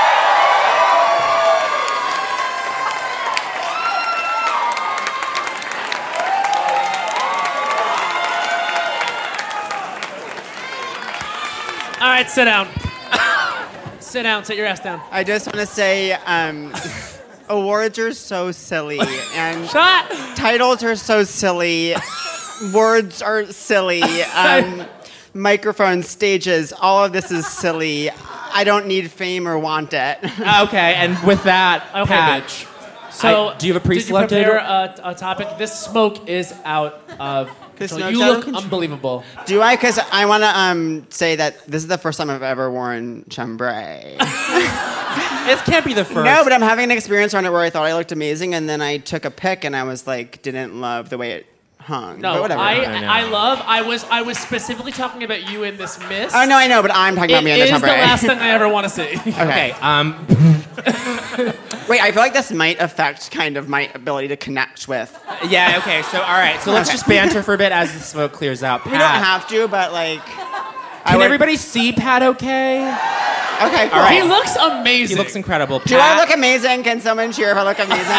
All right, sit down. Sit down, sit your ass down. I just want to say, um, awards are so silly, and Shut. titles are so silly. Words are silly. Um, microphones, stages, all of this is silly. I don't need fame or want it. Okay, and with that, Okay, Pat, bitch. So, I- do you have a did you pre-selected? prepare a, a topic? This smoke is out of This control. smoke's You out of look control. unbelievable. Do I? Because I want to um, say that this is the first time I've ever worn chambray. This can't be the first. No, but I'm having an experience on it where I thought I looked amazing, and then I took a pic and I was like, didn't love the way it hung. No, but whatever. I, I love. I was I was specifically talking about you in this mist. Oh no, I know, but I'm talking about It me in the is the chambray. last thing I ever want to see. Okay. Um. Wait, I feel like this might affect kind of my ability to connect with. Yeah. Okay. So all right. So let's Okay. just banter for a bit as the smoke clears out. We don't Pat, have to, but like. I Can would- everybody see Pat? Okay. Okay, cool. All right. He looks amazing. He looks incredible. Do I look amazing? Can someone cheer if I look amazing?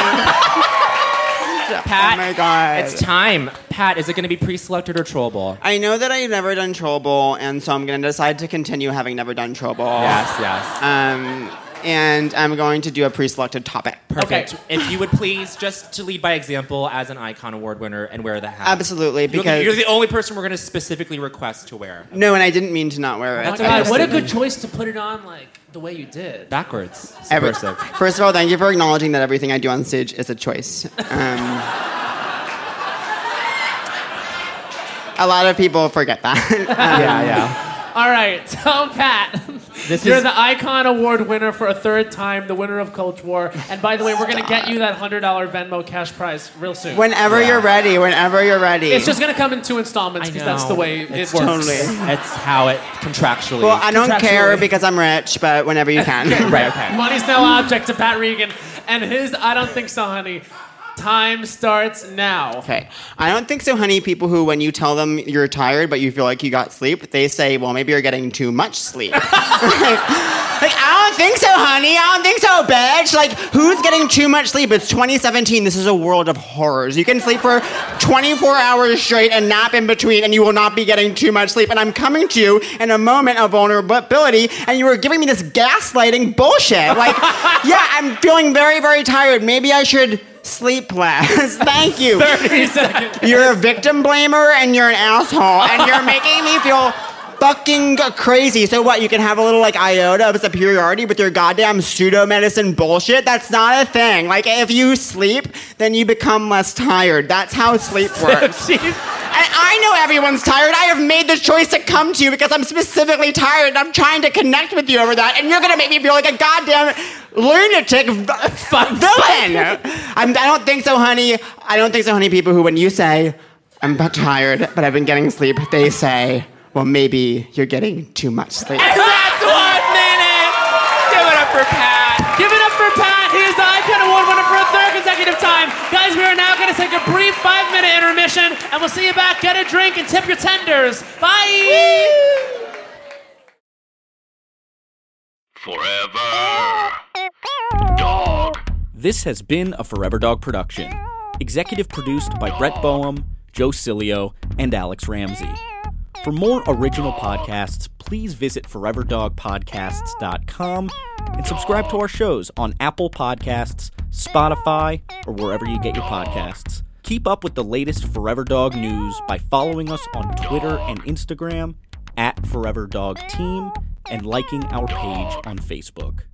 Pat, oh my god. it's time. Pat, is it going to be pre-selected or troll ball? I know that I've never done Troll Bowl, and so I'm going to decide to continue having never done Troll Bowl. Yes, yes. Um, and I'm going to do a pre-selected topic. Perfect. If you would please, just to lead by example as an Icon Award winner and wear the hat. Absolutely, You're the- because- you're the only person we're going to specifically request to wear. No, and I didn't mean to not wear it. Oh my I God, just what a didn't. good choice to put it on like the way you did. Backwards. Every- Subversive. First of all, thank you for acknowledging that everything I do on stage is a choice. Um, a lot of people forget that. Um, Yeah, yeah. All right, so Pat, This you're is- the Icon Award winner for a third time, the winner of Culture War. And by the way, we're going to get you that one hundred dollars Venmo cash prize real soon. Whenever you're ready, whenever you're ready. It's just going to come in two installments because that's the way It's it works. totally. It's how it contractually. Well, I don't care Contractually. because I'm rich, but whenever you can. Right, okay. Money's no object to Pat Regan. And his I don't think so, honey. Time starts now. Okay. I don't think so, honey. People who, when you tell them you're tired but you feel like you got sleep, they say, well, maybe you're getting too much sleep. like, like, I don't think so, honey. I don't think so, bitch. Like, who's getting too much sleep? It's twenty seventeen. This is a world of horrors. You can sleep for twenty-four hours straight and nap in between, and you will not be getting too much sleep. And I'm coming to you in a moment of vulnerability, and you were giving me this gaslighting bullshit. Like, yeah, I'm feeling very, very tired. Maybe I should sleep less. Thank you. thirty seconds. You're a victim blamer and you're an asshole and you're making me feel fucking crazy. So what, you can have a little like iota of superiority with your goddamn pseudo medicine bullshit? That's not a thing. Like if you sleep, then you become less tired. That's how sleep works. And I know everyone's tired. I have made the choice to come to you because I'm specifically tired and I'm trying to connect with you over that. And you're gonna make me feel like a goddamn lunatic v- villain. I'm, I don't think so, honey. I don't think so, honey. People who, when you say, I'm but tired, but I've been getting sleep, they say, well, maybe you're getting too much sleep. And that's one minute! Give it up for Pat! Give it up for Pat. He is the Icon Award winner for a third consecutive time. Guys, we are now going to take a brief five-minute intermission, and we'll see you back. Get a drink and tip your tenders. Bye! Forever Dog. This has been a Forever Dog production. Executive produced by Brett Boehm, Joe Cilio, and Alex Ramsey. For more original podcasts, please visit forever dog podcasts dot com and subscribe to our shows on Apple Podcasts, Spotify, or wherever you get your podcasts. Keep up with the latest Forever Dog news by following us on Twitter and Instagram at Forever Dog Team and liking our page on Facebook.